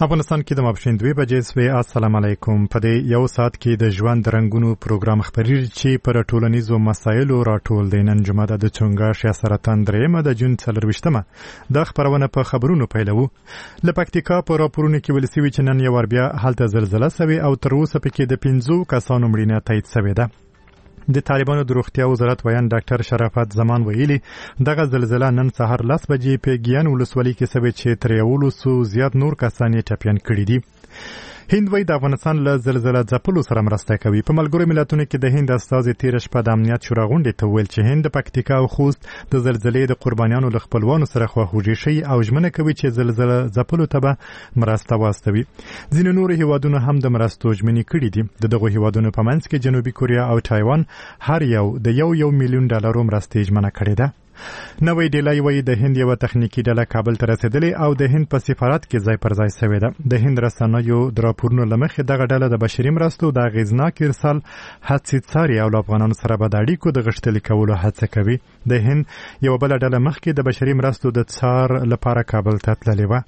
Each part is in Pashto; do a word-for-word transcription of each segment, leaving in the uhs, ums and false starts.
افغانستان کې د ماپښین دوه بجې سوي. السلام علیکم. په دې یو ساعت کې د ژوند رنگونو پروګرام خبرېږي چې پر ټولنیزو مسایلو راټول دی. نن جمعه د چونګا سیاستان درېمه د جون څلرویشتمه د خبرونه په خبرونو پیلوو. له پکتیکا په راپورونو کې ویل شوي چې نن یو ور بیا هلته زلزله سوي او تر اوسه پکې د پنځو کسانو مړینه تایید شوې ده. د طالبانو د روغتیا وزارت ویان ډاکټر شرافت زمان ویلي دغه زلزله نن سهار لس بجې په ګیان ولسوالۍ کې سوي چې تر یولسو زیات نور کسان یې ټپیان کړي دي. هند وایي د افغانستان له زلزله ځپلو سره مرسته کوي. په ملګرو ملتونو کې د هند استازي تیر شپه د امنیت شورا غونډې ته ویل چې هند د پکتیکا او خوست د زلزلې د قربانیانو له خپلوانو سره خواخوږي شي او ژمنه کوي چې زلزله ځپلو ته به مرسته واستوي. ځینې نور هیوادونه هم د مرستو ژمنې کړي دي. د دغو هیوادونو په منځ کې جنوبي کوریا او تایوان هر یو د یو یو میلیون ډالرو مرستې ژمنه کړې ده. نوې ډیلای وایي د هند یو تخنیکی ډله کابل ته رسیدلې او د هند په سفارت کې ځای پر ځای شوې ده. د هند رسنیو د راپورونو له مخې دغه ډله د بشري مرستو د اغېزناک ارسال هڅې څاري او له افغانانو سره به د اړیکو د غښتلي کولو هڅه کوي. د هند یو بله ډله مخکې د بشري مرستو د څار لپاره کابل ته تللې وه.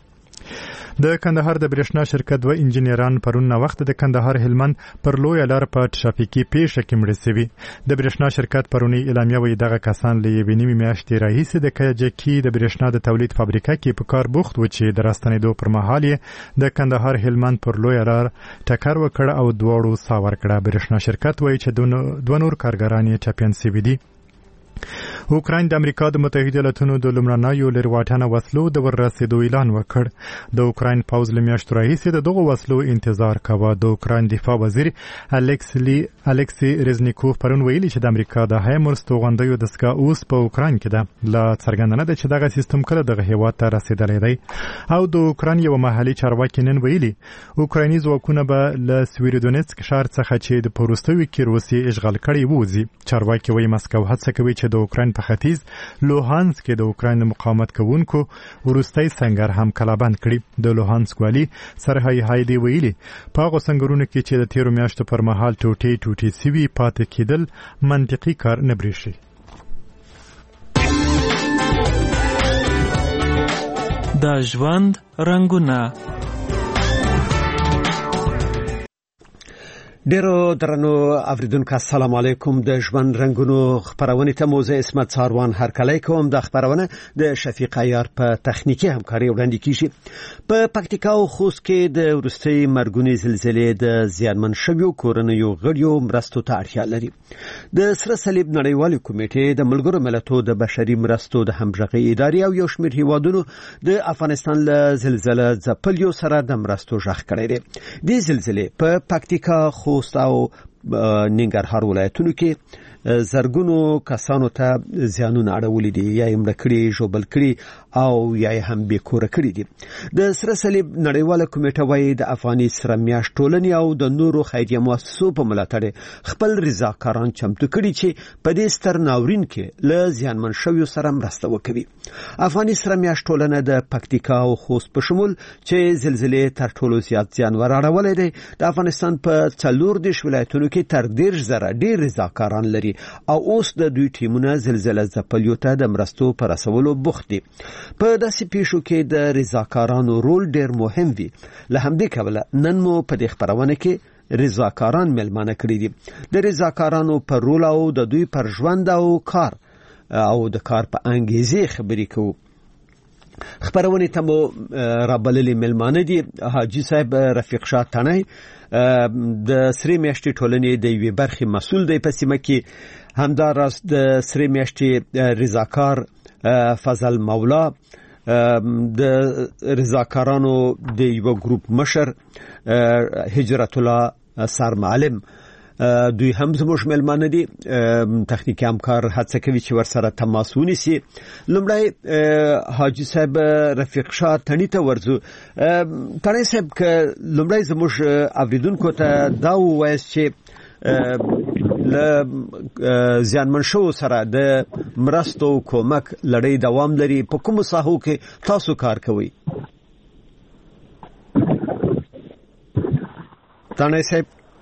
د کندهار د برېښنا شرکت دوه انجینران پرون وخت د کندهار هلمند پر لویه لار په ټرافیکي پیښه کې مړه شوي. د برېښنا شرکت پرونی اعلامیه وایي دغه کسان له یوې نیمې میاشتې راهیسې د کجکي د برېښنا د تولید فابریکه کې په کار بوخت و چې د راستنېدو پر مهال یې د کندهار هلمند پر لویه لار ټکر وکړ او دواړو ساه ورکړه. برېښنا شرکت وایي چې دوه نور کارګران یې ټپیان شوي دي. اوکراین د امریکا د متحده ایالاتونو د لومړنیو لرواټنه وسلو د ورسېدو اعلان وکړ. د اوکراین پوځ له میاشتو راهیسې د دغو وسلو انتظار کاوه. د اوکراین دفاع وزیر الکسلی الکسی رزنیکوف پرون ویلي چې د امریکا د هایمرس توغندیو دستګاه اوس په اوکراین کې ده. لا څرګنده نه ده چې دغه سیستم کله دغه هیواد ته رسېدلی دی. او د اوکراین یو محلي چارواکي نن ویلي اوکرایني ځواکونه به له سویرودونیتسک ښار څخه چې د په وروستیو کې روسیې اشغال کړی ووځي. چارواکي وایي مسکو هڅه کوي چې د اوکراین په ختیځ لوهانسک کې د اوکراین مقاومت کوونکو وروستی سنگر هم کلابند کړي. د لوهانسک والي سرهی هایدي ویلي په هغو سنگرونو کې چې د تیرو میاشتو پر مهال ټوټې ټوټې سوي پاتې کېدل منطقي کار نه برېښي. د ژوند رنګونه. ډیرو درنو اوریدونکو السلام علیکم. د ژوند رنگونو خبرونه ته موزه اسمت ساروان هرکلی کوم. د خبرونه د شفیق عیار په تخنیکی همکاري وړاندې کیږي. په پکتیکا او خوست کې د ورستي مرګونی زلزلې د زیانمن شویو کورنیو غړیو مرستو ته اړتیا لري. د سره صلیب نړیوال کمیټې د ملګرو ملتونو د بشري مرستو د همغږي ادارې او یو شمېر هیوادونو د افغانستان له زلزلې ځپلیو سره د مرستو ژغ کړی دی. د زلزلې په پکتیکا او ننګرهار ولایتونو کې زرګونو کسانو ته زیانونه اړولې دي یا یې مړه کړي ژوبل کړي او یا یې هم بېکوره کړي دي. د سره صلیب نړیواله کمیټه وایي د افغاني سره میاشت ټولنې او د نورو خیریه مؤسسو په ملاتړ خپل رضاکاران چمتو کړي چې په دې ستر ناورین کې له زیانمن شویو سره مرسته وکوي. افغاني سره میاشت ټولنه د پکتیکا او خوست په شمول چې زلزلې تر ټولو زیات زیان ور اړولی دی د افغانستان په څلور دېرش ولایتونو کې تر دېرش زره ډېر رضاکاران لري او اوس د دوی ټیمونه زلزلې ځپلیو ته د مرستو پر رسولو بوخت دي. په داسې پیښو کې د رضاکارانو رول ډېر مهم وي. له همدې کبله نن مو په دې خبرونه کې رضاکاران ملمانه کړي دي. د رضاکارانو پر رول او د دوی پر ژوند او کار او د کار په انګیزې خبرې کوو. خبرونه ته مو رابللي ملمانه دي حاجی صاحب رفیق شاه تنای د سری میاشتې ټولنې د یوې برخې مسؤل دی په سیمه کې. همداراز د سری میاشتې رضاکار فضل مولا د رضاکارانو د یو ګروپ مشر هجرت الله سر معلم دوی هم زموږ ملمانه دي. تخنیکی همکار هڅه کوي چې ورسره تماس ونیسي. لومړی حاجی صاحب رفیق شاه تنی ته ورځو. تنی صاحب که لومړی زموږ اوریدونکو ته دا ووایاست چې له زیانمن شوو سره د مرستو کومک لړۍ دوام لري. په کومو ساحو کې تاسو کار کوئ؟ تنی صاحب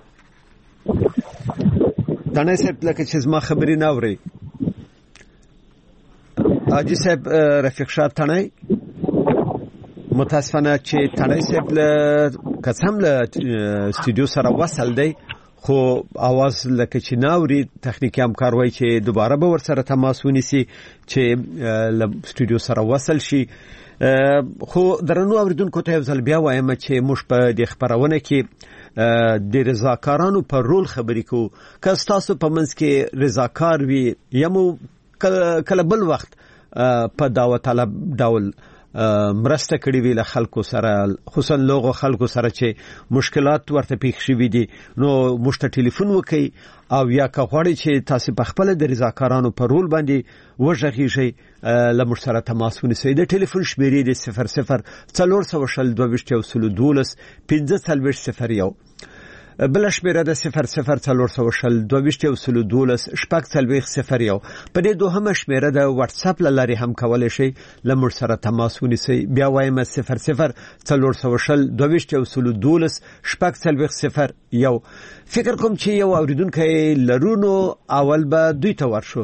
تنه صاحب لکه چې زما خبرې نه اوري. حاجی صاحب رفیق شاه تنه متاسفانه چې تڼۍ صاحب له قسم له استودیو سره وصل دی خو आवाज لکه چې ناوري تخنیکی همکار وایي چې دوباره به ورسره تماس ونیسي چې له استودیو سره وصل شي. خو درنو اوریدونکو ته ځل بیا وایم چې موږ په دې خبرونه کې د رضاکارانو پر رول خبرې کوو. که تاسو په منځ کې رضاکار وي یا مو کله بل وخت په دعوت طلب ډول مرسته کړې وی له خلکو سره خصوصا لوغو خلکو سره چې مشکلات ورته پیښ شوي دي نو موږ ته ټلیفون وکړئ او یا که غواړئ چې تاسو په خپل د رضاکارانو په رول باندې وژغیږئ له موږ سره تماس ونیسئ. د ټلیفون شمیرې د صفر صفر څلور سوه شل دوه ویشت یو سل دولس پنځه څلوېښت صفر یو بل شمیره د صفر صفر څلور سوه شل دوه ویشت یو سل دولس شپږ څلوېښت صفر یو. په دې دوهمه شمیره د واتس اپ له لارې هم کولی شئ له موږ سره تماس ونیسئ. بیا وایم صفر صفر څلور سوه شل دوه ویشت یو سل دولس شپږ څلوېښت صفر یو. فکر کوم چې یو اوریدونکی لرو نو اول به دوی ته ورشو.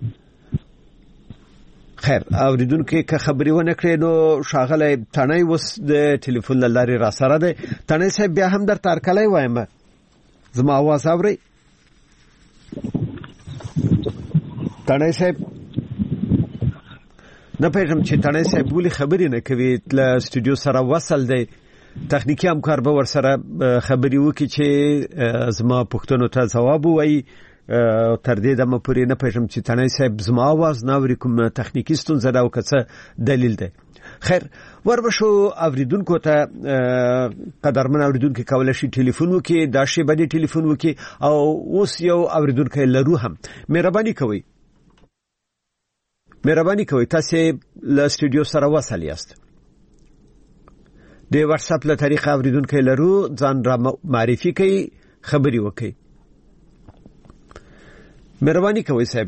خیر اوریدونکو که خبرې ونه کړې نو ښاغلی تڼۍ اوس د ټلیفون له لارې را سره دی. تڼۍ صاحب بیا هم درته هرکلی وایم. زما आवाज اورئ تڼۍ صاحب؟ نه پوهېږم چې تڼۍ صاحب ولې خبرې نه کوي. له استودیو سره وصل دی تخنیکی همکار به ورسره خبرې وکړي چې زما پوښتنو ته ځواب ووایي. تر دې دمه پورې نه پوهېږم چې تڼۍ صاحب زما आवाज نه اوري کوم تخنیکی ستونزه ده او که څه دلیل دی. خیر وربشو اوریدونکو ته قدرمن اوریدونکو کولای شي ټلیفون وکړي دا شی باندې ټلیفون وکړي او اوس یو اوریدونکو لرو هم. مهرباني کوئ مهرباني کوئ تاسو له استودیو سره وصل یاست. د واتس اپ له طریقه اوریدونکو لرو ځان را معرفي کوي خبري وکړي. مهرباني کوئ صاحب.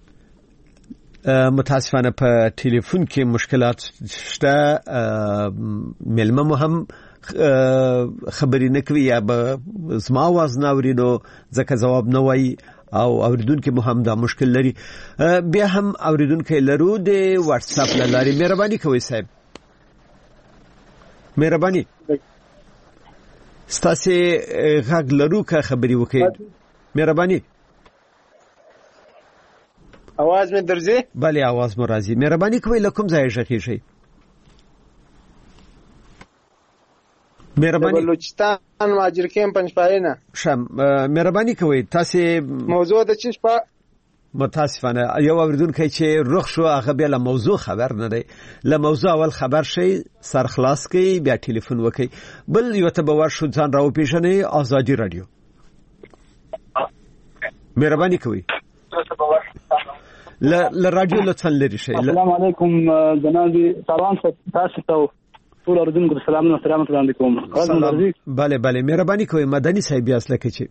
متاسفانه په ټلیفون کې مشکلات شته. ملمه مو هم خبرې نه کوي یا به زما आवाज نه اوري نو ځکه ځواب نه وایي او اوریدونکو مو هم دا مشکل لري. بیا هم اوریدونکو لرو د واتس اپ له لارې. مهرباني کوئ صاحب مهرباني ستاسو غږ لرو که خبرې وکړئ. مهرباني आवाज مې درځي؟ بله आवाज مو راځي. مهرباني کوئ له کوم ځای غږیږئ؟ مهرباني بلوچستان مهاجر کیم پنځپاینه. شم مهرباني کوئ تاسو موضوع د چی په متاسفانه یو اوریدونکی چې رخ شو هغه بیا له موضوع خبر نه دی. له موضوع اول خبر شي سر خلاص کړئ بیا ټلیفون وکړئ. بل یو ته به ورشو ځان راو پیژنئ. آزادي رادیو. مهرباني کوئ ل ل رادیو لطفا لري شي. السلام علیکم جناب سروان تاسو ته ټول اردن کو سلام و سلامت وړاندې کوم. bale bale مهرباني کوئ مدني صاحب یاست لکه چې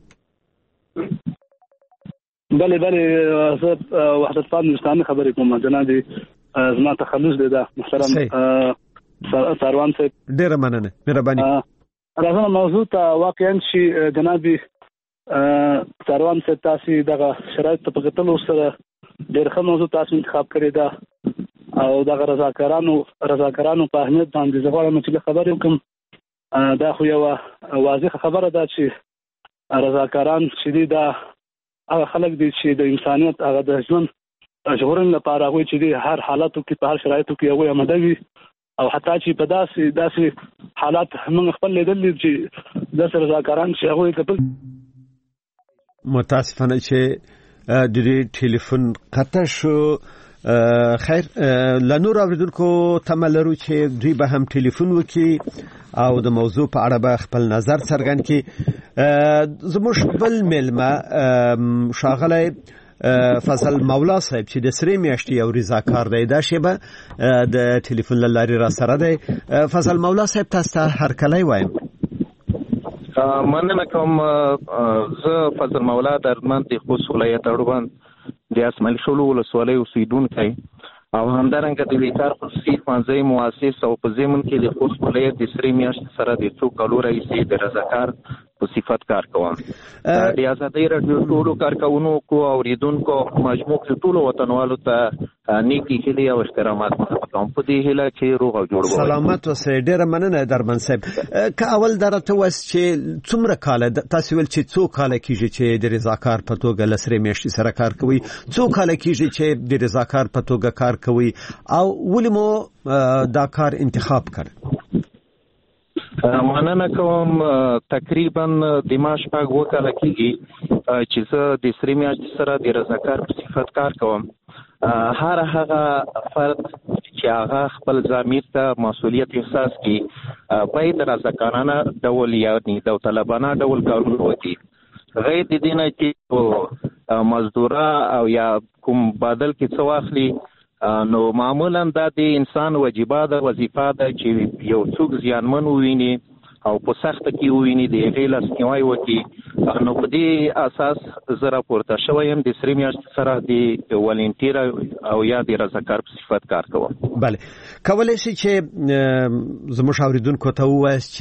bale bale زه وحدت پاکستان خبرې کوم جناب زما تخلص دی دا محترم سروان صاحب. ډیره مننه مهرباني. راځم موضوع ته واقعا شي جناب سروان صاحب تاسو دغه شرایط په کتلو سره ډېر ښه موضوع تاسو انتخاب کړی دا او دغه رضاکارانو رضاکارانو په اهمیت باندې زه غواړم چې خبرې وکړم. دا خو یو واضح خبره ده چې رضاکاران چې دي دا هغه خلک دي چې د انسانیت هغه د ژوند ژغورنې لپاره هغوی چې دي هر حالاتو کې په هر شرایطو کې هغوی آماده وي او حتی چې په داسې داسې حالات موږ خپل لیدلي چې داسې رضاکاران چې هغوی کتل. متاسفانه چې د دې ټلیفون قطع شو. خیر لنور اوریدونکو تمه لرو چې دوی به هم ټلیفون وکړي او د موضوع په اړه به خپل نظر څرګند کړي. زموږ بل مېلمه ښاغلی فضل مولا صاحب چې د سرې میاشتې یو رضاکار دی دا شیبه د ټلیفون له لارې را سره دی. فضل مولا صاحب تاسو ته هرکلی وایم. مننه کوم. زه فضل مولا درمند د خوست ولایت اړوند د اسماعیل شولو ولسوالۍ اوسیدونکی او همدارنګه د ویکار خصوصي ښوونځي مؤسس او په ضمن کې د خوست ولایت د سرې میاشتې سره د څو کالو راهیسې د رضاکار په صفت کار کوم. د ازادۍ راډیو ټولو کارکوونکو او اوریدونکو مجموع ټولو وطنوالو ته نیکې هیلې او احترامات. کوم په دې هیله چې روغ او جوړ وي. سلامت اوسئ. ډیره مننه درمن صاحب. که اول درته وس چې څومره کال تاسو ول چې څو کال کیږي چې د رضاکار په توګه لسرې میاشتې سره کار کوي، څو کال کیږي چې د رضاکار په توګه کار کوي او ولې مو دا کار انتخاب کړ؟ مننه کوم. تقریبا د ما شپږ اوه کاله کېږي چې زه د سرې میاشتې سره د رضاکار په صفت کار کوم. هر هغه فرد چې هغه خپل ضمیر ته مسؤلیت احساس کړي باید رضاکارانه ډول یا داوطلبانه ډول کارونه وکړي، غیر د دې نه چې مزدوره او یا کوم بدل کې څه واخلي. نو معمولا دا د انسان واجبه ده، وظیفه ده چې یو څوک زیانمن وویني او په سخته کې وویني د هغې لاسنیوی وکړي. نو په دې اساس زه راپورته شوی یم د سرې میاشتې سره د والنټیر او یا د رضاکار په صفت کار کوم. بله، کولی شي چې زموږ اوریدونکو ته ووایاست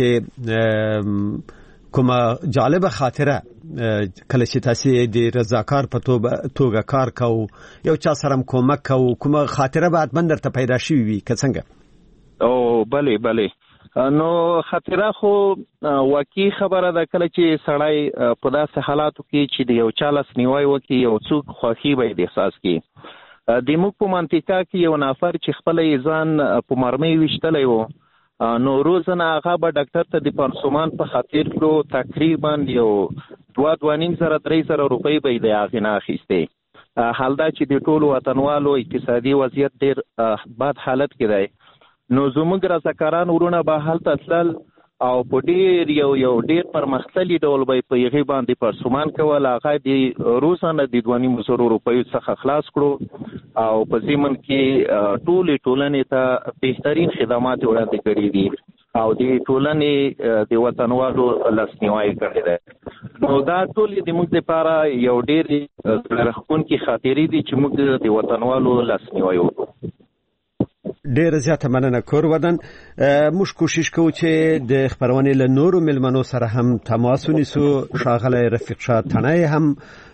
چې کومه جالبه خاطره کله چې تاسو د رضاکار په توګه کار کوو، یو چا سره کومک کوو، کومه خاطره بعد من درته پیدا شوي وي که څنګه؟ او بله بله. نو خاطره خو واقعي خبره ده، کله چې سړی په داسې حالاتو کې چې د یو چا لاسنیوی وکړي، یو څوک خوښي باید احساس کړي. د موږ په منطقه کې یو نفر چې خپله یې ځان په مرمۍ ویشتلی و، نو روزنه هغه به ډاکټر ته د پانسومان په خاطر کړو، تقریبا یو دوه دوه نیم زره درې زره روپۍ به یې د هغې نه اخیستې. حال دا چې د ټولو وطنوالو اقتصادي وضعیت ډېر بد حالت کې دی. نو زموږ رضاکاران ورونه به هلته تلل او په ډېر یو یو ډېر پرمختللي ډول به یې په هغې باندې پرسومان کول. هغه د روزانه د دوه نیم زرو روپیو څخه خلاص کړو او په ضمن کې ټولې ټولنې ته بهترین خدمات وړاندې کړي دي او د ټولنې د وطنوالو لاسنیوی کړی دی. نو دا ټولې د موږ لپاره یو ډېر زړه راښکونکي خاطرې دي چې موږ د وطنوالو لاسنیوی وکړو. ډېر زیاته مننه کور ودان. موږ کوشش کوو چې د خبرونې له نورو ملمنو سره هم تماس ونیسو. ښاغلی رفیق شاه تڼۍ هم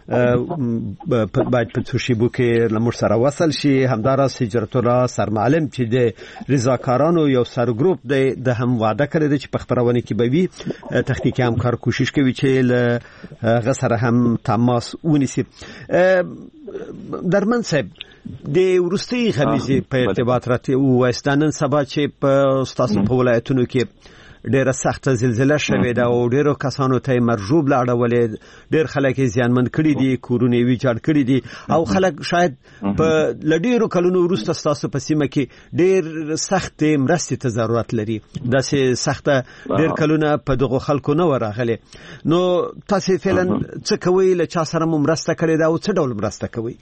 باید په څو شیبو کې له موږ سره وصل شي. همداراز هجرت الله سرمعلم چې د رضاکارانو یو سرګروپ دی، د هم وعده کړې ده چې په خبرونه کې به وي. تخنیکي همکار کوشش کوي چې له هغه سره هم تماس ونیسي. درمن صاحب، د وروستي خمیزې په ارتباط راته ووایست، نن سبا چې په ستاسو په ولایتونو کې ډیره سخته زلزله شوې ده او ډیرو کسانو ته مرجوب لاړولې، ډیر خلک ځانمن کړي دي، کورونه یې ویجاړ کړي دي او خلک شاید په لډیرو کلونو وروسته ستاسو په سیمه کې ډیر سخت مرستې ته ضرورت لري. داسې سخته ډیر کلونه په دغه خلکو نه ورغلي. نو تاسو فعلا څه کوئ؟ له چا سره مو مرسته کړې ده او څه ډول مرسته کوئ؟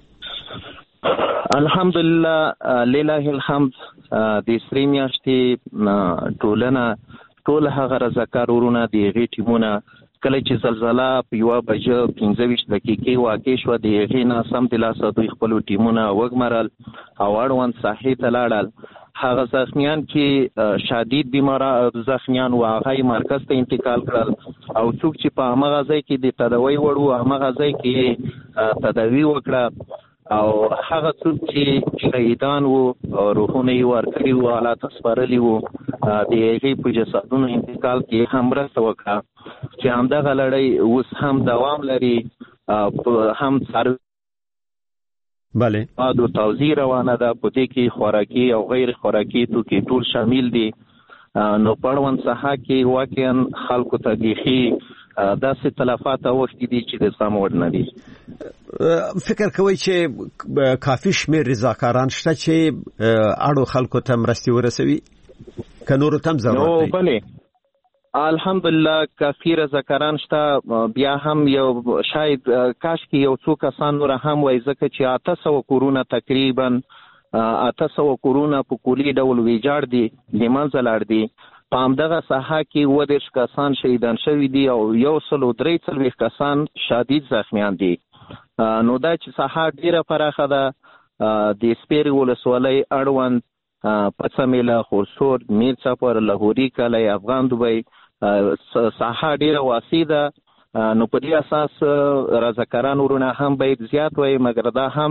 الحمدلله لله الحمد. د سرې میاشتې ټولنه ټول هغه رضاکار ورونه د هغې ټیمونه کله چې زلزله په یوه بجه پنځه ویشت دقیقې واقع شوه، د هغې نه سمدلاسه دوی خپلو ټیمونه وګمرل او اړوند ساحې ته لاړل. هغه زخمیان چې شدید بیماره زخمیان و هغه یې مرکز ته انتقال کړل او څوک چې په همغه ځای کې د تداوی وړ و همغه ځای کې تداوی وکړه او هغه څوک چې شهیدان وو روحونه یې ورکړي وو، حالات سپارلي وو، د هغې په جسدونو انتقال کې هم مرسته وکړه چې همدغه لړۍ اوس هم دوام لري. هم څاروي بله د توزیع روانه ده، په دې کې خوراکي او غیر خوراکي توکي ټول شامل دي. نو په اړوند ساحه کې واقعا خلکو ته بیخي داسې تلفات اوښتي دي چې د سم وړ نه دي. فکر کوئ چې کافي شمېر رضاکاران شته چې اړو خلکو ته مرستې ورسوي که نورو ته هم ضرورت دی؟ بلې الحمدلله کافي رضاکاران شته. بیا هم یو شاید کاش کې یو څو کسان نور هم وای، ځکه چې اته سوه کورونه تقریبا اته سوه کورونه په کلي ډول ویجاړ دي، له منځه لاړ دي. په همدغه ساحه کې اووه دېرش کسان شهیدان شوي دي او یو سل او درې څلوېښت کسان شدید زخمیان دي. نو دا چې ساحه ډیره پراخه ده، د سپیرې ولسوالۍ اړوند پڅمیله، خورسور، میر څپر، لاهوري کلی، افغان دوبۍ ساحه ډیره واسع ده. نو په دې اساس رضاکاران ورونه هم باید زیات وي، مګر دا هم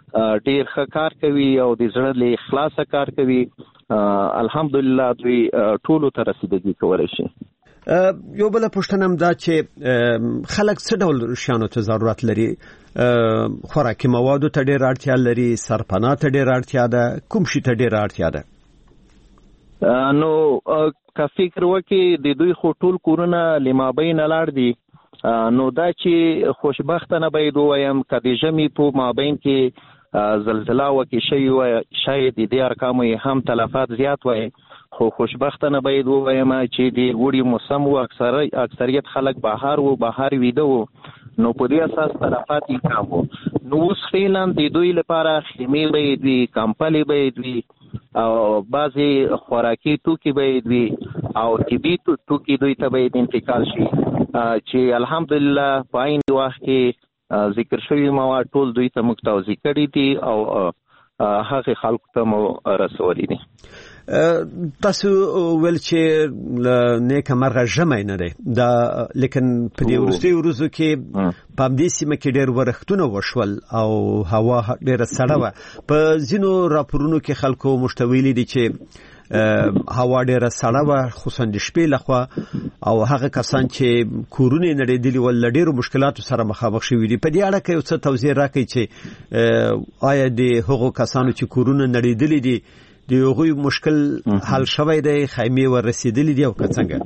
ډیر ښه کار کوي او د زړه له اخلاصه کار کوي. الحمدلله دوی ټولو ته رسیدګي کولی شي. یو بل پوښتنه هم دا چې خلک څه ډول شیانو ته ضرورت لري؟ خوراکي موادو ته ډیر اړتیا لري، سرپناه ته ډیر اړتیا ده، کوم شي ته ډیر اړتیا ده؟ نو که فکر وکړي د دوی خو ټول کورونه لمابین لاړ دي، نو دا چې خوشبختانه باید ووایم که د ژمي په مابین کې زلزله وکړي شوې وای، شاید د دې ارقامو یې هم تلفات زیات وای، خو خوشبختانه باید ووایم چې د وړي موسم و، اکثریت خلک بهر و، بهر ویده و، نو په دې اساس تلفات یې کم و. نو اوس فعلا د دوی لپاره خیمې باید وي، کمپلې باید وي او بعضې خوراکي توکي باید وي او طبي توکي دوی ته باید انتقال شي چې الحمدلله په عین وخت کې ذکر شوي مواد ټول دوی ته موږ توضیح کړي دي او هغې خلکو ته مو رسولي دي. تاسو ویل چې نیکه مرغه ژمی نه دی دا، لیکن په دې وروستیو ورځو کې په همدې سیمه کې ډېر ورښتونه وشول او هوا ډېره سړه وه. په ځینو راپورونو کې خلکو موږ ته ویلي دي چې هوا ډېره سړه وه، خصوصا د شپې لخوا، او هغه کسان چې کورونه یې نړېدلي ول له ډېرو مشکلاتو سره مخامخ شوي دي. په دې اړه که یو څه توضیح راکړئ چې آیا د هغو کسانو چې کورونه نړېدلي دي د هغوی مشکل حل شوی دی، خیمې ورسېدلي دي او که څنګه؟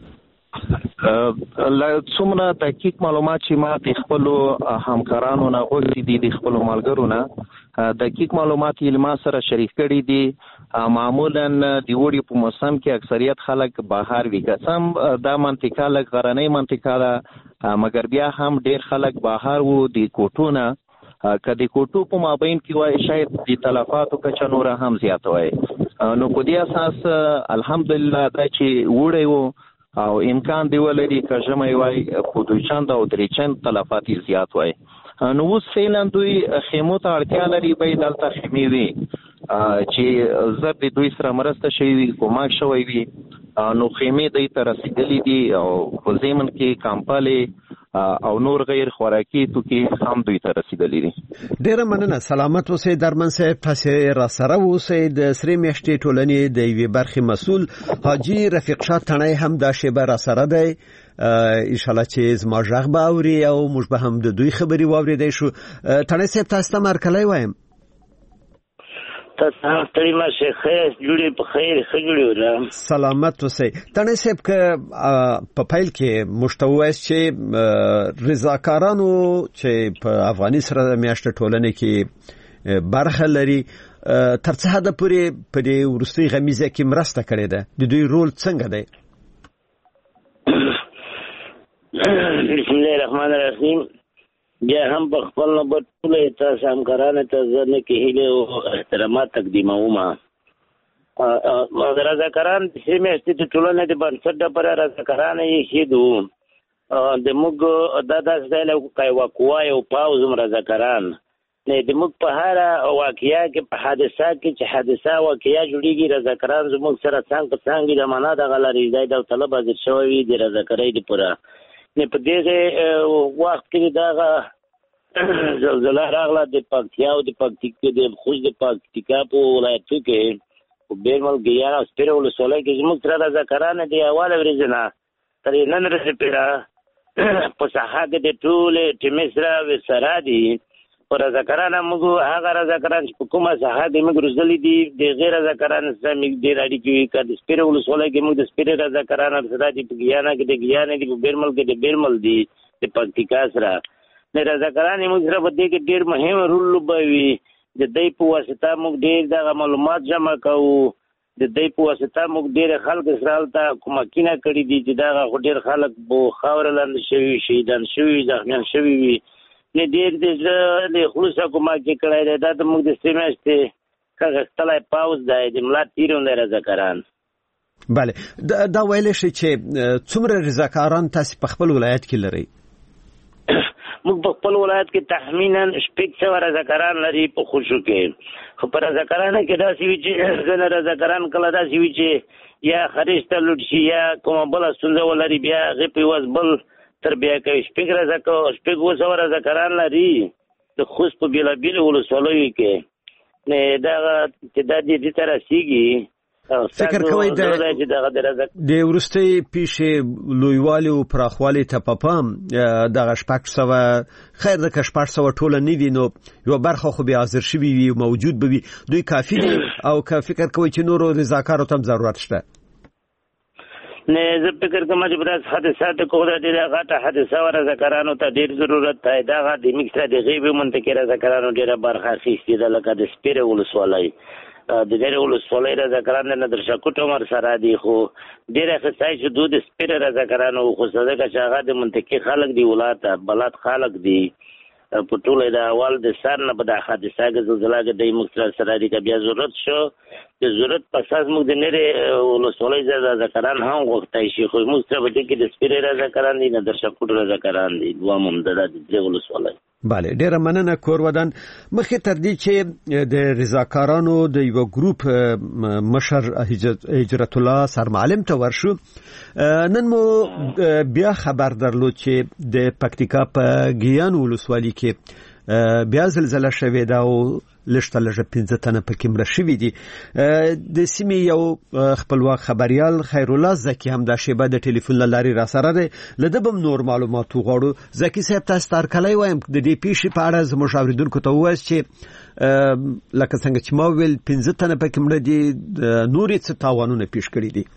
څومره دقیق معلومات چې ما د خپلو همکارانو نه غوښتي دي، د خپلو ملګرو نه دقیق معلومات یې له ما سره شریک کړي دي. معمولا د اوړي په موسم کې اکثریت خلک بهر وي، که څه دا منطقه لږ غرنۍ منطقه ده، مګر بیا هم ډېر خلک بهر وو د کوټو نه. که د کوټو په مابین کې وای شاید د تلفاتو کچه نوره هم زیاته وای. نو په دې اساس الحمدلله دا چې وړی و او امکان دی ولري که ژمی وای خو دوی چند او درې چند تلفات یې زیات وای. نو اوس فعلا دوی خیمو ته اړتیا لري، باید دلته خیمې وي چې زر د دوی سره مرسته شوي وي، کومک شوی وي، نو خیمې دوی ته رسېدلي دي او په ضمن کې کمپلې او نور غیر خوراکي توکي هم دوی ته رسیدلي دي. ډیره مننه. سلامت اوسئ درمن صاحب. تاسې را سره اوسئ. د سرې میاشتې ټولنې د یوې برخې مسؤل حاجي رفیق شاه تڼی هم دا شیبه را سره دی. انشاءالله چې زما غږ به اوري او موږ به هم د دوی خبرې واورېدی شو. تڼی صاحب تاسو ته مرکلی وایم. تاسو هم ستړي مه شئ، خیر جوړې په خیر ښه جوړې وره. سلامت اوسئ. تڼی صاحب که په پیل کې موږ ته ووایاست چې رضاکارانو چې په افغاني سره میاشته ټولنې کې برخه لري تر څه حده پورې په دې وروستۍ غمیزه کې مرسته کړې ده، د دوی رول څنګه دی؟ بسم الله الرحمن الرحیم. بیا هم په خپل نوبت ټولو تاسو همکارانو ته زه نیکې هیلې او احترامات تقدیموم. رضاکاران د سرې میاشتې د ټولنې د بنسټ لپاره رضاکاران یې ښید وو. د موږ دا داسې ځای لکه یوه قوه یو پوځ هم رضاکاران د موږ په هره واقعه کې په حادثه کې چې حادثه واقعه جوړېږي رضاکاران زموږ سره څنګ په څنګ د معنا دغه لري دی داوطلب حاضر شوی وي د رضاکارۍ دپاره. نه په دغه وخت کې دغه زلزله راغله د پکتیا او د پکتیکا د خوست د پکتیکا په ولایتو کې په بیرمل ګیان او سپیره ولسوالۍ کې زموږ سره رضاکاران د اوله ورځې نه تر نن ورځې پورې په ساحه کې د ټولې ټیمې سره ورسره دي. په رضاکاران موږ هغه رضاکاران چې په کومه ساحه کې موږ روزلي دي د غیر رضاکارانو سره موږ ډېر اړیکې وي. که د سپیره ولسوالۍ کې موږ د سپیره رضاکاران سره دي، په ګیانا کې د ګیانا دي، په بیرمل کې د بیرمل دي، د پکتیکا سره د رضاکاران موږ سره په دې کې ډېر مهم رول لوبوي. د دوی په واسطه موږ ډېر دغه معلومات جمع کوو. د دوی په واسطه موږ ډېر خلک سره هلته کومکونه کړي دي چې دغه خو ډېر خلک په خاوره لاندې شوي، شهیدان شوي، زخمیان شوي وي. نه ډېر د زړه د خلوصه کومک یې کړی دی. دا د موږ د سرې میاشتې ښاغستلی پوځ دی، د ملا تیر هم دی رضاکاران. بله، دا ویلی شئ چې څومره رضاکاران تاسې په خپل ولایت کې لرئ؟ موږ په خپل ولایت کې تخمینا شپږ سوه رضاکاران لري په خوشو کې. خو په رضاکارانو کې داسې وي چې ځینې رضاکاران کله داسې وي چې یا خریج ته لوټ شي یا کومه بله ستونزه ولري، بیا هغې په عوض بل تربیه کوي. شپږ رضاکار شپږ اووه سوه رضاکاران لري د خوست په بېلابېلو ولسوالیو کې نه دغه چې دا دې ته رسېږي فکر کوئ د وروستۍ پیښې لویوالي او پراخوالي ته په پام دغه شپږ سوه خیر د که شپږ سوه ټوله نه وي نو یوه برخه خو بیا حاضر شوي وي موجود به وي دوی کافي دي او که فکر کوئ چې نورو رضاکارو ته هم ضرورت شته نه زه فکر کوم چې په داسې حادثاتو کې خو دا ډېره غټه حادثه وه رضاکارانو ته ډېر ضرورت دی دغه د مکسره د غیبي منطقې رضاکارانو ډېره برخه اخیستې ده لکه د سپیرې ولسوالۍ د ډېرې ولسوالۍ رضاکاران د نادرشاه کوټ عمر سره دي خو ډېر اخیستی چې دوی د سپیرې رضاکارانو خو ځکه چې هغه د منطقې خلک دي ولایت بلد خلک دي په ټوله د اول د سر نه به دا حادثه کې زلزله کې دی موږ سره دي که بیا ضرورت شو د ضرورت په اساس موږ د نورې ولسوالۍ رضاکاران هم غوښتی شي خو موږ سره په دې کې د سپیرې رضاکاران دي نادرشاه کوټ رضاکاران دي دوه هم د درې ولسوالۍ بله ډیره مننه کور ودان مخکې تر دې چې د رضاکارانو د یو ګروپ مشر هجرت الله سرمعلم ته ورشو نن مو بیا خبر درلود چې د پکتیکا په ګیان ولسوالۍ کې بیا زلزله شوې ده او لږته لږه پنځه تنه پکې مړه شوي دي د سیمې یو خپلواک خبریال خیرالله زکي هم دا شیبه د ټلیفون له لارې راسره دی له ده به هم نور معلومات وغواړو زکي صاحب تاسو ته هرکلی وایم د دې پیښې په اړه زموږ اورېدونکو ته ووایاست چې لکه څنګه چې ما وویل پنځه تنه پکې مړه دي نورې څه تاوانونه پیښ کړي دي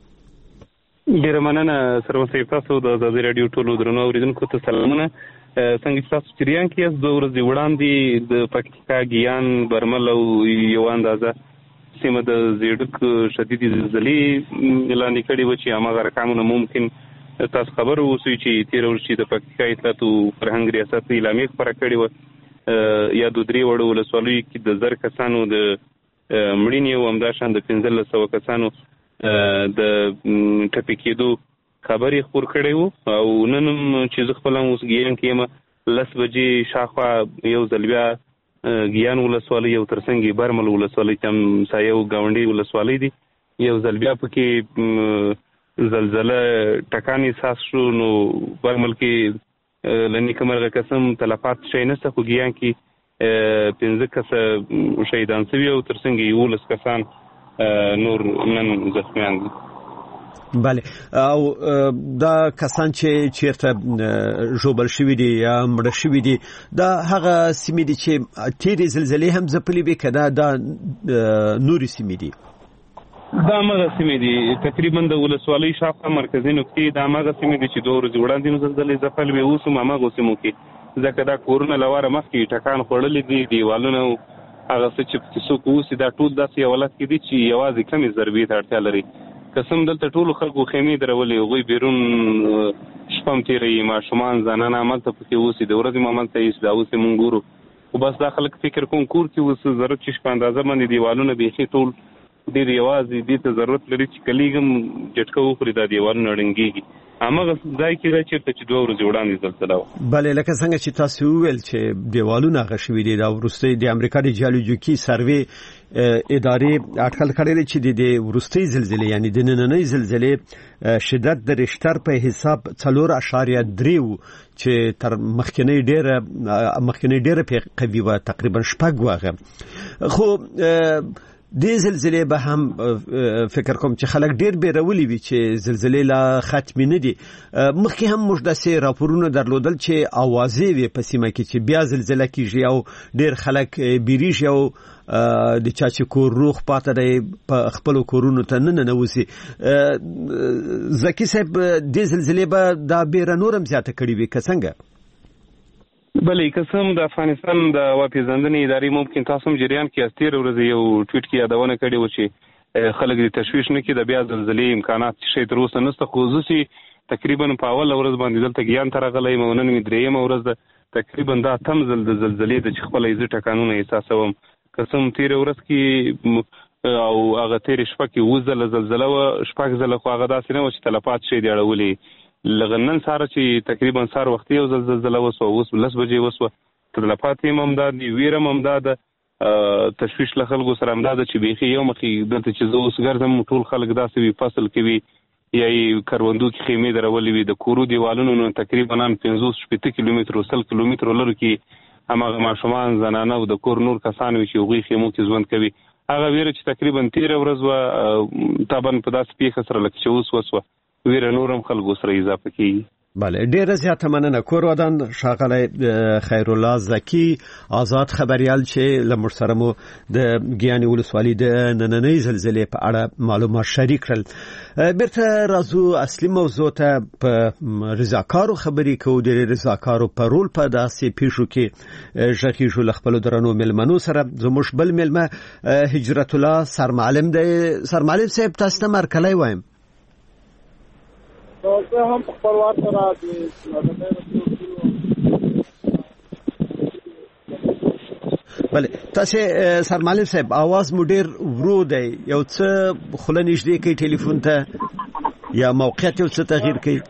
ډېره مننه سروان صاحب تاسو د ازادي راډیو ټولو درنو اورېدونکو ته سلامونه څنګه چې تاسو جریان کې یاست دوه ورځې وړاندې د پکتیکا ګیان برمل او یو اندازه سیمه د زیړک شدیدې زلزلې اعلان کړي و چې هماغه رقمونه ممکن تاسو خبر اوسئ چې تېره ورځ چې د پکتیکا اطلاعاتو فرهنګ ریاست اعلامیه خپره کړې وه یا د درې وړو ولسوالیو کې د زر کسانو د مړینې او همداشان د پنځلس سوه کسانو د ټپي کېدو خبرې خپور کړی وو او نن هم چې زه خپله اوس ګیان کې یم لس بجې شاخوا یو ځل بیا ګیان ولسوالۍ او تر څنګ یې برمل ولسوالۍ چې هم سایه او ګاونډي ولسوالۍ دي یو ځل بیا پکې زلزله ټکان احساس شو نو برمل کې له نیکه مرغه قسم تلفات شی نشته خو ګیان کې پنځه کسه شهیدان شوي او تر څنګ یولس کسان نور نن زخمیان دي بله او دا کسان چې چیرته ژوبل شوي دي یا مړه شوي دي دا هغه سیمې دي چې تیرې زلزلې هم ځپلې وي که دا دا نورې سیمې دي دا هماغه سیمې دي تقریبا د ولسوالۍ شاوخوا مرکزي نقطې دا هماغه سیمې دي چې دوه ورځې وړاندې نو زلزلې ځپل وي اوس هم هماغو سیمو کې ځکه دا کورونه له واره مخکې ټکان خوړلي دي دیوالونه هغه څه چې پکې څوک اوسي دا ټول داسې یو حالت کې دي چې یوازې کمې ضربې ته اړتیا لري قسم دلته ټولو خلکو خیمې درولې هغوی بیرون شپه هم تېروي ماشومان زنان هملته پکې اوسي د ورځې هم هملته ایسي دا اوس یې مونږ ګورو خو بس دا خلک فکر کوم کور کې اوس ضرورت چې شپه اندازه باندې دیوالونه بیخي ټول ډېر یوازې دې ته ضرورت لري چې کلیږ هم جټکه وخوري دا دیوالونه ړنګېږي هماغه ځای کې دی چېرته چې دوه ورځې وړاندې زلزله وه بلې لکه څنګه چې تاسو وویل چې دیوالونه هغه شوي دي دا وروستۍ د امریکا د جیولوجیکي سروې ادارې اټکل کړی دی چې د وروستۍ زلزلې یعنې د نننۍ زلزلې شدت د ریشتر په حساب څلور اشاریه درې و چې تر مخکنۍ ډېره مخکنۍ ډېره قوي وه تقریبا شپږ وه خو دې زلزلې به هم فکر کوم چې خلک ډېر بیرولي وي چې زلزلې لا ختمې نه دي مخکې هم موږ داسې راپورونه درلودل چې اوازې وي په سیمه کې چې بیا زلزله کېږي او ډېر خلک بیریږي او د چا چې کور روغ پاته دی په خپلو کورونو ته نه ننوځي زکي صاحب دې زلزلې به دا بیره نور هم زیاته کړې وي که څنګه بلې قسم د افغانستان د واپېژندنې ادارې ممکن تاسو هم جریان کې از تېره ورځې یو ټویټ کې یادونه کړې وه چې خلک دې تشویش نه کړي د بیا زلزلې امکانات شی تر اوسه نشته خو زه چې تقریبا په اوله ورځ باندې دلته ګیان ته راغلی یم او نن مې درېیمه ورځ ده تقریبا دا اتم ځل د زلزلې ده چې خپله یې زه ټکانونه احساسوم قسم تېره ورځ کې او هغه تېرې شپه کې اووه ځله زلزله وه شپږ ځله خو هغه داسې نه وه چې تلفات شی دې اړولې لږ نن سهار چې تقریبا سهار وختي یو ځل زلزله وسوه اوس لس بجې وسوه تلفات یې هم همدا دي ویره هم همدا ده تشویش له خلکو سره همدا ده چې بیخي یو مخې دلته چې زه اوس ګرځم ټول خلک داسې وي فصل کې وي یا یې کروندو کې خیمې درولې وي د کورو دیوالونو نو تقریبا پنځوس شپېته کیلومترو سل کیلومترو لرو کې هماغه ماشومان زنانه او د کور نور کسان وي چې هغوی خیمو کې ژوند کوي. هغه ویره چې تقریبا تېره ورځ وه طبعا په داسې پیښه سره لکه چې اوس وسوه ویره نور هم خلکو سره اضافه کیږي. بله ډیره زیاته مننه. کور ودان ښاغلی خیرالله زکي آزاد خبریال چې له موږ سره مو د ګیانې ولسوالۍ د نننۍ زلزلې په اړه معلومات شریک کړل. بیرته راځو اصلي موضوع ته. په رضاکارو خبرې کوو. د رضاکارو په رول په داسې پیښو کې غږیږو له خپلو درنو مېلمنو سره. زموږ بل مېلمه هجرت الله سرمعلم دی. سرمعلم صاحب تاسو ته مرکلی وایم. زه هم په خپل وار سره د بله تاسو سرمعلم صاحب आवाज مو ډیر ورو دی. یو څه خوله نږدې کوي ټلیفون ته یا موقعیت یو څه تغییر کوي.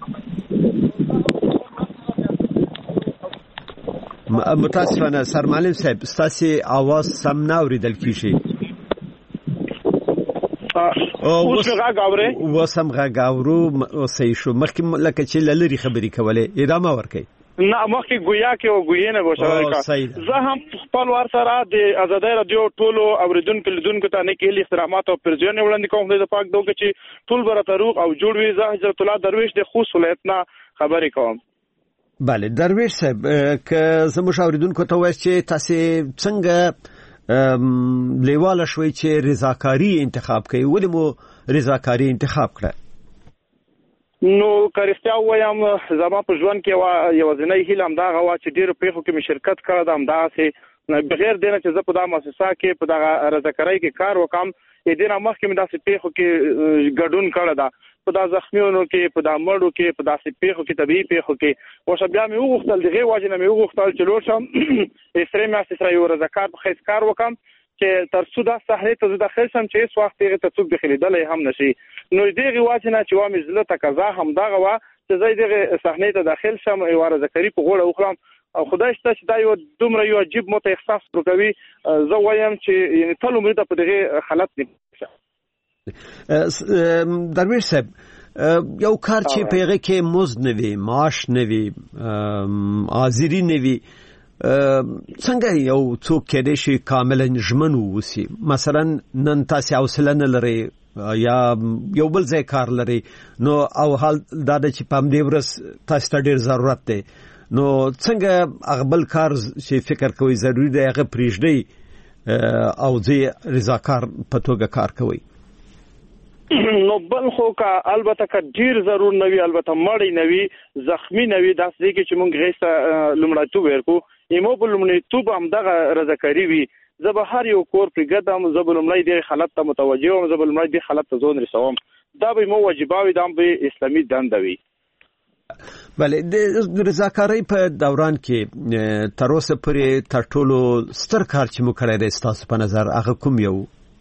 متاسفانه سرمعلم صاحب ستاسو आवाज سم نه اوریدل کیږي. اوس غږ اورئ؟ وسم غږ اورو. صحیح شو. مخکې لکه چې لری خبرې کولې ادامه ورکړئ. نه مخکې ګویا کې او ګویا نه وشو. زه هم خپل وار سره د آزادۍ رادیو ټولو اوریدونکو لیدونکو ته نیک هیلې احترامات او پرزونه وړاندې کوم. د پاک دوه چې ټول برته روغ او جوړ وي. زه حضرت الله درویش د خوست ولایت نه خبرې کوم. بله درویش صاحب که زموږ اوریدونکو ته وایي چې تاسو څنګه لیواله شوي چې رضاکاری انتخاب کوي. ولې مو رضاکاری انتخاب کړه؟ نو کارستیا وایم زما په ژوند کې یو ځنۍ هیله همدغه وه چې ډېرو پیښو کې مې شرکت کړی ده. همدغسې بغیر دی نه چې زه په دا مؤسسه کې په دغه رضاکارۍ کې کار وکړم. دې نه مخکې مې داسې پیښو کې ګډون کړی ده. په دا زخمیونو کې په دا مړو کې په داسې پیښو کې طبیعي پیښو کې اوس بیا مې وغوښتل دغې وجې نه مې وغوښتل چې لوړ شم اسرې میاشتې سره یو رضاکار په حیث کار وکړم چې تر څو دا صحنې ته زه داخل شم چې هېڅ وخت هغې ته څوک دخلېدلی هم نه شي. نو دغې وجې نه چې وا مې زړه تقاضا همدغه وه چې زه دغې صحنې ته داخل شم یوه رضاکاري په غوړه وخورم. او خدای شته چې دا یو دومره یو عجیب موته احساس ورکوي. زه وایم چې یعنې تل عمري ته په دغې حالت نه شه. درویش صاحب یو کار چې په هغه کې مزد نه وي، معاش نه وي، حاضري نه وي، څنګه یو څوک کېدای شي کاملا ژمن واوسي؟ مثلا نن تاسو حوصله نه لرئ یا یو بل ځای کار لري، نو او حال دا چې په همدې ورځ تاسو ته ډېر ضرورت دی، نو څنګه هغه بل کار چې فکر کوي ضروري دی هغه پرېږدئ او ځې رضاکار په توګه کار کوئ؟ نو بل خو که البته که ډیر ضرور نه وي، البته مړی نه وي، زخمی نه وي، داسې دی چې موږ هغې ته لومړیتوب ورکړو. ایمو به لومړیتوب همدغه رضاکاري وي. زه به هر یو کور پرېږدم، زه به لومړی دې حالت ته متوجه وم، زه به لومړی دې حالت ته ځان رسوم. دا به مو واجبه وي، دا به اسلامي دنده وي. بله، د رضاکارۍ په دوران کې تر اوسه پورې تر ټولو ستر کار چې مو کړی دی ستاسو په نظر هغه کوم یو؟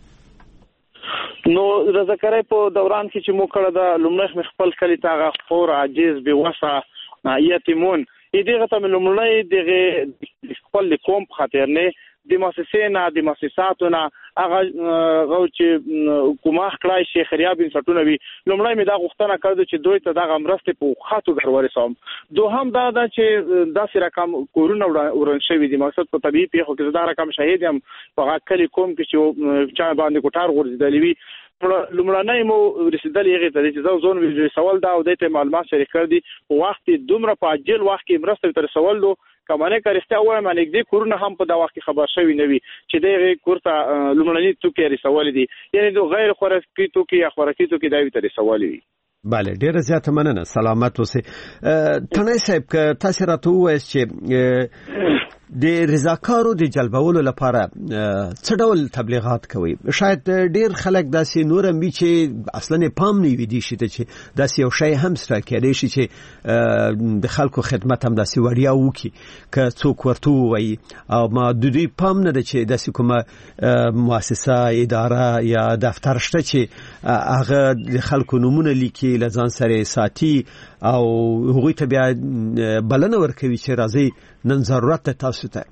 نو رضاکارۍ په دوران کې چې مو کړی ده، لومړی مې خپل کلي ته هغه خور، عاجز، بېوسه یتیمون دغه ته مې لومړی دغه خپل د قوم په خاطر نه د مؤسسې نه د مؤسساتو نه هغه چې کومه کړای شي خیریه بنسټونه وي، لومړی مې دا غوښتنه کړې چې دوی ته دغه مرستې په ښه توګه ورسوم. دوهم دا ده چې داسې رقم کورونه وران شوي دي، مقصد په طبیعي پیښو کې زه دا رقم شهید یم په هغه کلي قوم کې چې چا باندې کوټار غورځېدلی وي. لومړنی مو رسېدلې هغې ته دی چې زه ځان رسول ده او دی ته معلومات شریک کړي دي. په وخت کې دومره په عاجل وخت کې مرسته ورته رسول دو که منې که رښتیا ووایم نږدې کورونه هم په دا وخت کې خبر شوي نه وي چې دی هغې کور ته لومړني توکي رسولي دي، یعنې د غیر خوراکي توکي یا خوراکي توکي دا ورته رسولي وي. بله، ډیره زیاته مننه، سلامت اوسئ. تڼۍ صاحب که تاسې راته ووایاست چې د رضاکارو د جلبولو لپاره څه ډول تبلیغات کوي؟ شاید ډیر خلک داسې نور هم وي چې اصلا پام نه وي دې شي ته چې داسې یو شی هم سره کېدای شي چې د خلکو خدمت هم داسې وړیا وکړي که څوک ورته ووایي، او ما د دوی پام نه ده چې داسې کومه مؤسسه، اداره یا دفتر شته چې هغه د خلکو نومونه لیکي، له ځان سره ساتي او هغوی ته بیا بلنه ورکوي چې راځئ نن ضرورت ته تاسو ته.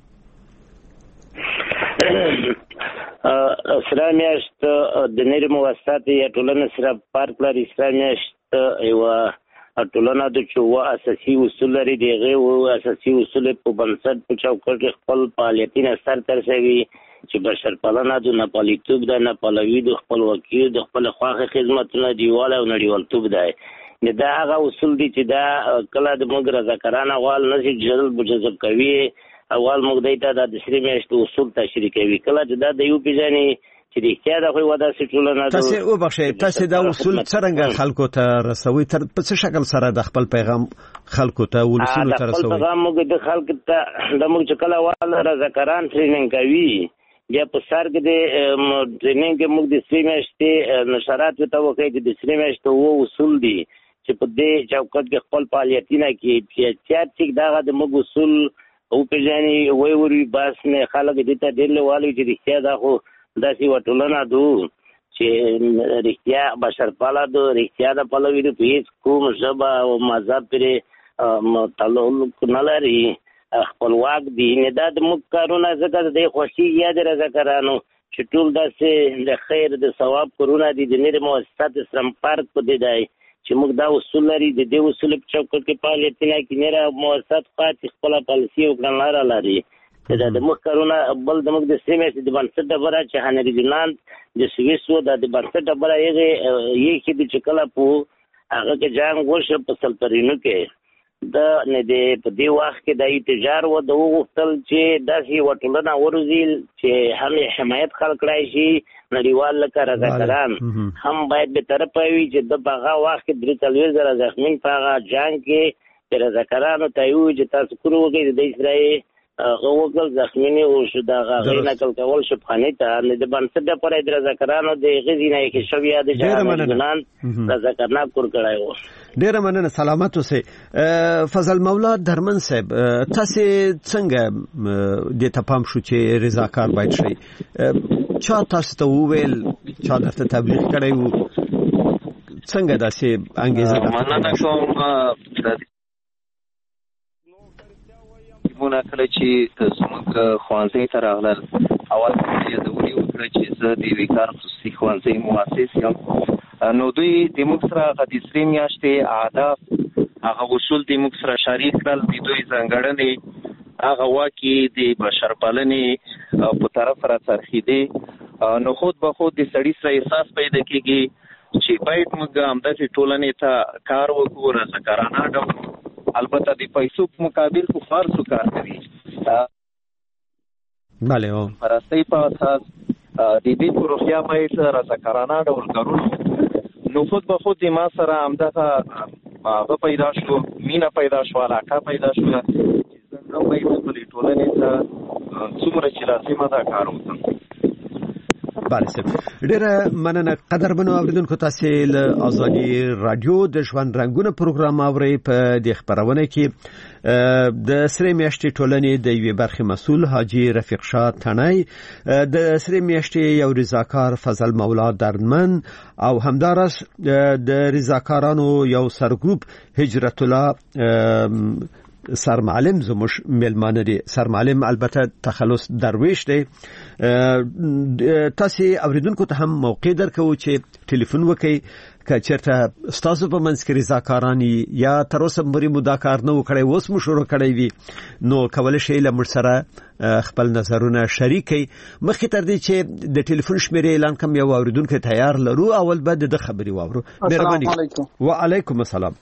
سره میاشت د نورو مؤسساتو یا ټولنې سره پار کړل، سره میاشت یوه ټولنه د چوه اساسي اصول لري دغه او اساسي اصول په بنسټ په چوکاټ کې خپل فعالیتونه سر تر سوي چې بشرپالنه د ناپالیتوب د ناپالوي د خپلواکي د خپل خواخه خدمتونه دیواله او نړیوالتوب دی. دا هغه اصول دي چې دا کله د موږ رضاکارانه غوال نشي جذب جذب کوي اول موږ دایته د سری میاشتو اصول تشریح کوي کله چې دا د یو پیژني چې د احتیاط خو ودا سټولنه تاسو او بخښه تاسو دا اصول څنګه خلکو ته رسوي تر په څه شکل سره د خپل پیغام خلکو ته ولسونو ته رسوي؟ پیغام موږ د خلکو ته د موږ چې کله وال رضاکاران ټریننګ کوي بیا په سر کې د ټریننګ کې موږ د سری میاشتې نشرات ته وکړي چې د سری میاشتو وو اصول دي چې په دې چوکاټ کې خپل فعالیتونه کې چې چې دغه د موږ اصول او پیژني وای وری بس نه خلک دې ته ډېر لوالي چې رښتیا دا خو داسې وټولنه دو چې رښتیا بشرپاله دو رښتیا د پلوي د پیس کوم ژبه او مذهب پرې تعلق نه لري خپلواک دي نه دا د موږ کارونه ځکه د خوشي یاد رضاکارانو چې ټول داسې د خیر د ثواب کارونه دي د نړۍ مؤسسات سره فرق پدې دی چې موږ دا اصول لري د دې اصول په چوکاټ کې فعالیتونه کې نه مؤسسات خاطر خپل پالیسي او کړنلاره لري دا د موږ کارونه بل د موږ د سیمې د بنسټ ډبره چې هنري جنان د سویسو د بنسټ ډبره یې یې کې د چکلا په هغه کې جنگ ورشه په سلطرینو کې د نه د په دی وخت کې د تجار و د وغوښتل چې داسې وټولنه ورزیل چې هم حمایت خلک راشي شي نړیوال لکه رضاکاران هم باید به طرفه وي چې د هغه وخت کې درې څلوېښت زره زخمین په هغه جنګ کې رضاکارانو ته یو چې تاسو کړو وکړئ د اسرائیل غوګل زخمینی او شو دا غوښنه نقل کول شپخانه ته د بنسټ پر د رضاکارانو د غزینه کې شویا د جنان رضاکارنا کور کړایو. ډیره مننه سلامت اوسئ. فضل مولا درمن صاحب تاسو څنګه د تپام شو چې رضاکار باید شي چا تاسو ته وویل چا درته تبلیغ کړی څنګه داسې انګیزه ده؟ مننه کوم مونږ کله چې زموږ خوانځي ته راغلل اول یې د ویډیو کړ چې زه د ویکار خصوصي خوانځي مؤسس یم نو دوی د موږ سره د سری میاشتې اهداف هغه اصول د موږ سره شریک کړل د دوی ځانګړنې هغه واکي د بشرپالنې په طرف را څرخېدې نو خود به خود د سړي سره احساس پیدا کېږي چې باید موږ همداسې ټولنې ته کار وکړو رضاکارانه ډول البته د پیسو په مقابل خو فرض کار کوي بله او پرستی په اساس د دې پروژه باید رضاکارانه ډول کارونه نو خود به خود ما سره همدغه هغه پیدا شو مینه پیدا شو علاقه پیدا شو چې څنګه باید خپل ټولنې ته څومره چې لازمه ده کار وکړم. بله صاحب ډیره مننه قدرمنو اوریدونکو تاسو له ازادي رادیو د ژوند رنگونه پروګرام اورئ په دې خبرونه کې د سری میاشتې ټولنې د یوې برخې مسؤل حاجی رفیق شاه تنای د سری میاشتې یو رضاکار فضل مولا درمن او همدارس د رضاکارانو یو سرګروپ هجرت الله سرمعلم زموش ملمانه دي. سرمعلم البته تخلص درویش دی. تاسو اوریدونکو ته هم موقع درکو چې ټلیفون وکړي که چېرته ستاسو په منځ کې رضاکاران یا تر اوسه مری مداکار نه وکړي اوس مو شروع کړی وي نو کولی شئ له موږ سره خپل نظرونه شریک کړئ. مخکې تر دې چې د ټلیفون شمیرې اعلان کوم یو اوریدونکی تیار لرو اول به د خبرې واورو. السلام علیکم. وعلیکم السلام.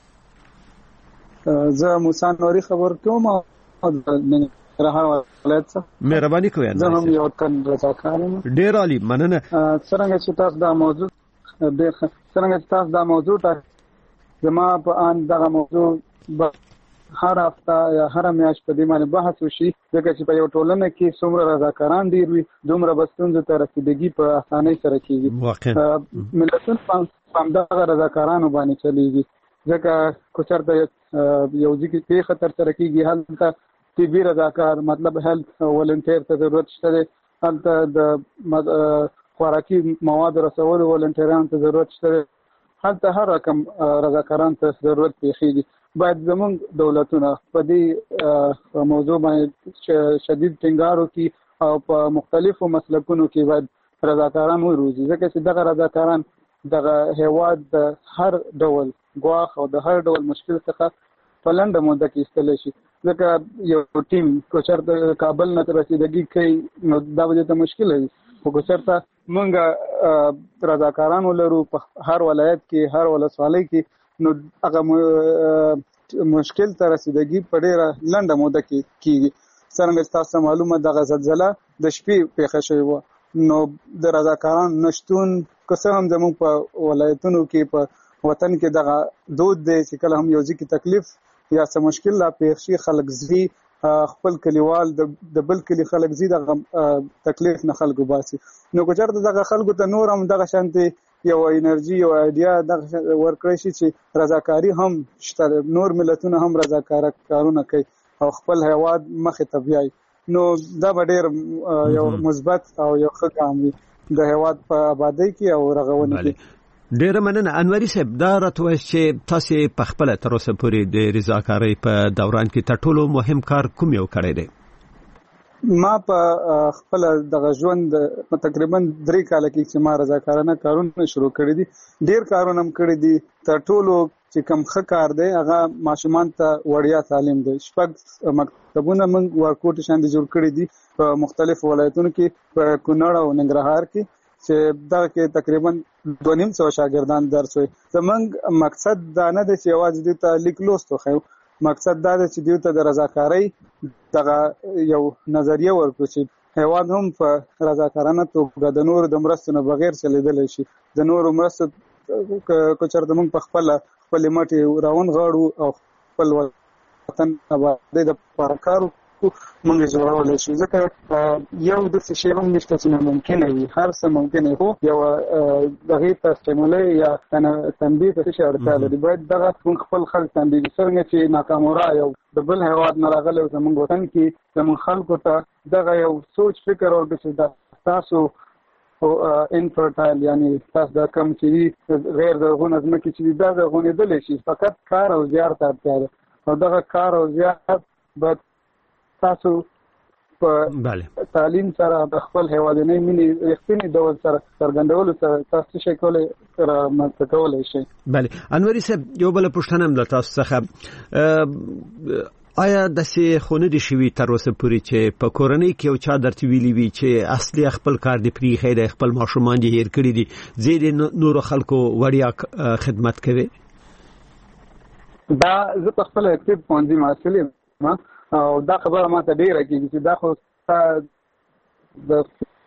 زه موسی نوري خبر کوم من راه ولایت څخه. مهرباني کوئ. زه هم یو تن رضاکار یم. ډیر عالی مننه. څنګه چې تاسو دا موضوع د څنګه چې تاسو دا موضوع ته زما په ان دغه موضوع هر هفته یا هر میاشت په دې باندې بحث وشي ځکه چې په یو ټولنه کې څومره رضاکاران ډیر وي دومره بستونزه ته رسیدګي په اسانۍ سره کیږي. واقعا ملتونه هم دغه رضاکارانو باندې چلیږي ځکه کو چرته یو ځکه په خطر سره کیږي هلته طبي رضاکار مطلب هیلث ولنټیر ته ضرورت شته هلته د خوراکي مواد رسولو ولنټیران ته ضرورت شته هلته هر رقم رضاکاران ته ضرورت پیښیږي. باید زموږ دولتونه په دې موضوع باندې شدید ټینګار وکړي او په مختلفو مسلکونو کې باید رضاکاران وروزي ځکه چې دغه رضاکاران دغه هیواد د هر ډول ګواښ او د هر ډول مشکل څخه په لنډه موده کې ایستلی شي. ځکه یو ټیم که چېرته کابل نه رسیدګي کوي نو دا به ته مشکل وي، خو که چېرته موږ رضاکارانو لرو په هر ولایت کې هر ولسوالۍ کې نو هغه مشکل ته رسیدګي په ډېره لنډه موده کې کېږي. څرنګه چې تاسو معلومه دغه زلزله د شپې پیښه شوې وه، نو د رضاکارانو نشتون که څه هم زموږ په ولایتونو کې په وطن کې دغه دود دی چې کله هم یو ځای کې تکلیف یا څه مشکل لا پیښ شي خلک ځي خپل کلیوال د بل کلي خلک ځي دغه تکلیف نه خلکو باسي. نو که چېرته دغه خلکو ته نور هم دغه شانتې یو انرژي یو ایډیا دغه ورکړی شي چې رضاکاري هم شته، نور ملتونه هم رضاکاره کارونه کوي او خپل هیواد مخې ته بیایي، نو دا به ډېر یو مثبت او یو ښه ګام وي د هیواد په آبادۍ کې او رغونې کې. ډیره مننه. انوري صاحب دا راته وایي چې تاسو په خپل تر اوسه پورې د رضاکارۍ په دوران کې تر ټولو مهم کار کوم یو کړی دی؟ ما په خپل دغه ژوند تقریبا درې کال کې چې ما رضاکارانه کارونه شروع کړی دي، ډیر کارونه هم کړی دي. تر ټولو چې کوم ښه کار دی هغه ماشومان ته وړیا تعلیم دی. شپږ مکتبونه موږ ورکوټ شاندې جوړ کړی دي په مختلفو ولایتونو کې، په کونړ او ننګرهار کې، چې دا کې تقریبا دوه نیم سوه شاګردان درس وي. زموږ مقصد دا نه دی چې یوازې دوی ته لیک لوست وښیو، مقصد دا دی چې دوی ته د رضاکارۍ دغه یو نظریه ورکړو چې هیواد هم په رضاکارانه توګه د نورو د مرستو نه بغیر چلېدلی شي. د نورو مرستو که چېرته موږ په خپله خپلې مټې راونغاړو او خپل وطن آبادۍ دپاره کار موږ جوړولی شو. ځکه یو داسې شی هم نشته چې ناممکنه وي، هر څه ممکن وي، خو یو هغې ته سټیمولی یا تنبیه ته څه شی اړتیا لري. باید دغه موږ خپل خلک تنبیه کړو، څرنګه چې ناکامورا یو د بل هېواد نه راغلی او زموږ وطن کې زموږ خلکو ته دغه یو سوچ فکر ورکړي چې دا تاسو انفرټایل یعنی تاسو دا کم چې غیر زرغونه ځمکې چې دا زرغونېدلی شي، فقط کار او زیار ته اړتیا ده او دغه کار او زیار باید تاسو په تعلیم سره د خپل هیوادنۍ مینې رښتینې ډول سره څرګندولو سره تاسو شی کولی رامنځته کولی شئ. بله انوري صاحب، یو بله پوښتنه هم له تاسو څخه، آیا داسې خو نه دي شوي تر اوسه پورې چې په کورنۍ کې یو چا درته ویلي وي چې اصلي خپل کار دې پرېښی دی، خپل ماشومان دې هېر کړي دي، زه دې نورو خلکو وړیا خدمت کوي؟ دا زه په خپله اکټیو پوهنځي محصل یم او دا خبره ما ته ډېره کېږي چې دا خو ستا د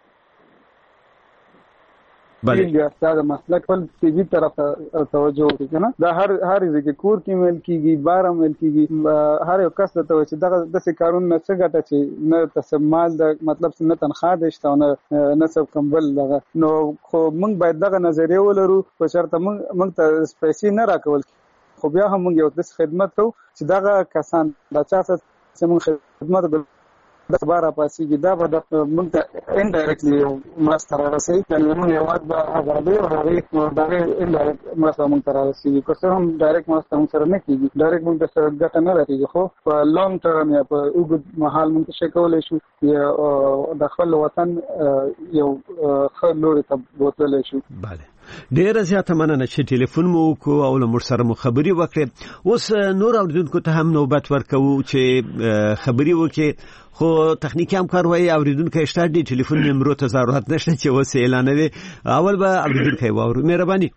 ستا د مسلک خپل تیزي طرف ته توجه وکړي که نه. دا هر هر ځای کې کور کې ویل کېږي، بار هم ویل کېږي، هر یو کس درته وایي چې دغه داسې کارونه نه څه ګټه چې نه ته مال د مطلب نه تنخوا دی شته او نه نه څه کوم بل دغه. نو خو موږ باید دغه نظریه ولرو، په شرطه موږ موږ ته پیسې نه راکول، خو بیا هم موږ یو داسې خدمت کوو چې دغه کسان د چا څه زموږ خدمت د خبر راپاسېږي، دا به موږ ته انډایرکټلي مرسته رارسوي، یعنې زموږ هېواد به ازادۍ او هغې د هغې انډایرکټ مرسته موږ ته رارسېږي. که څه هم ډایرکټ مرسته موږ سره نه کېږي، ډایرکټ موږ ته سره ګټه نه رسېږي، خو په لانګ ټرم یا په اوږد مهال موږ څه شی کولی شو، یا د خپل وطن یو ښه لوري ته بوتلی شو. بله، ډیره زیاته مننه چې ټلیفون مو وکړو او له موږ سره مو خبرې وکړې. اوس نور اورېدونکو ته هم نوبت ورکوو چې خبرې وکړي، خو تخنیکي همکار وایي اورېدونکی شته دی، ټلیفون نمرو ته ضرورت نشته چې اوس اعلانوي. اول به اورېدونکی واورو. مهرباني.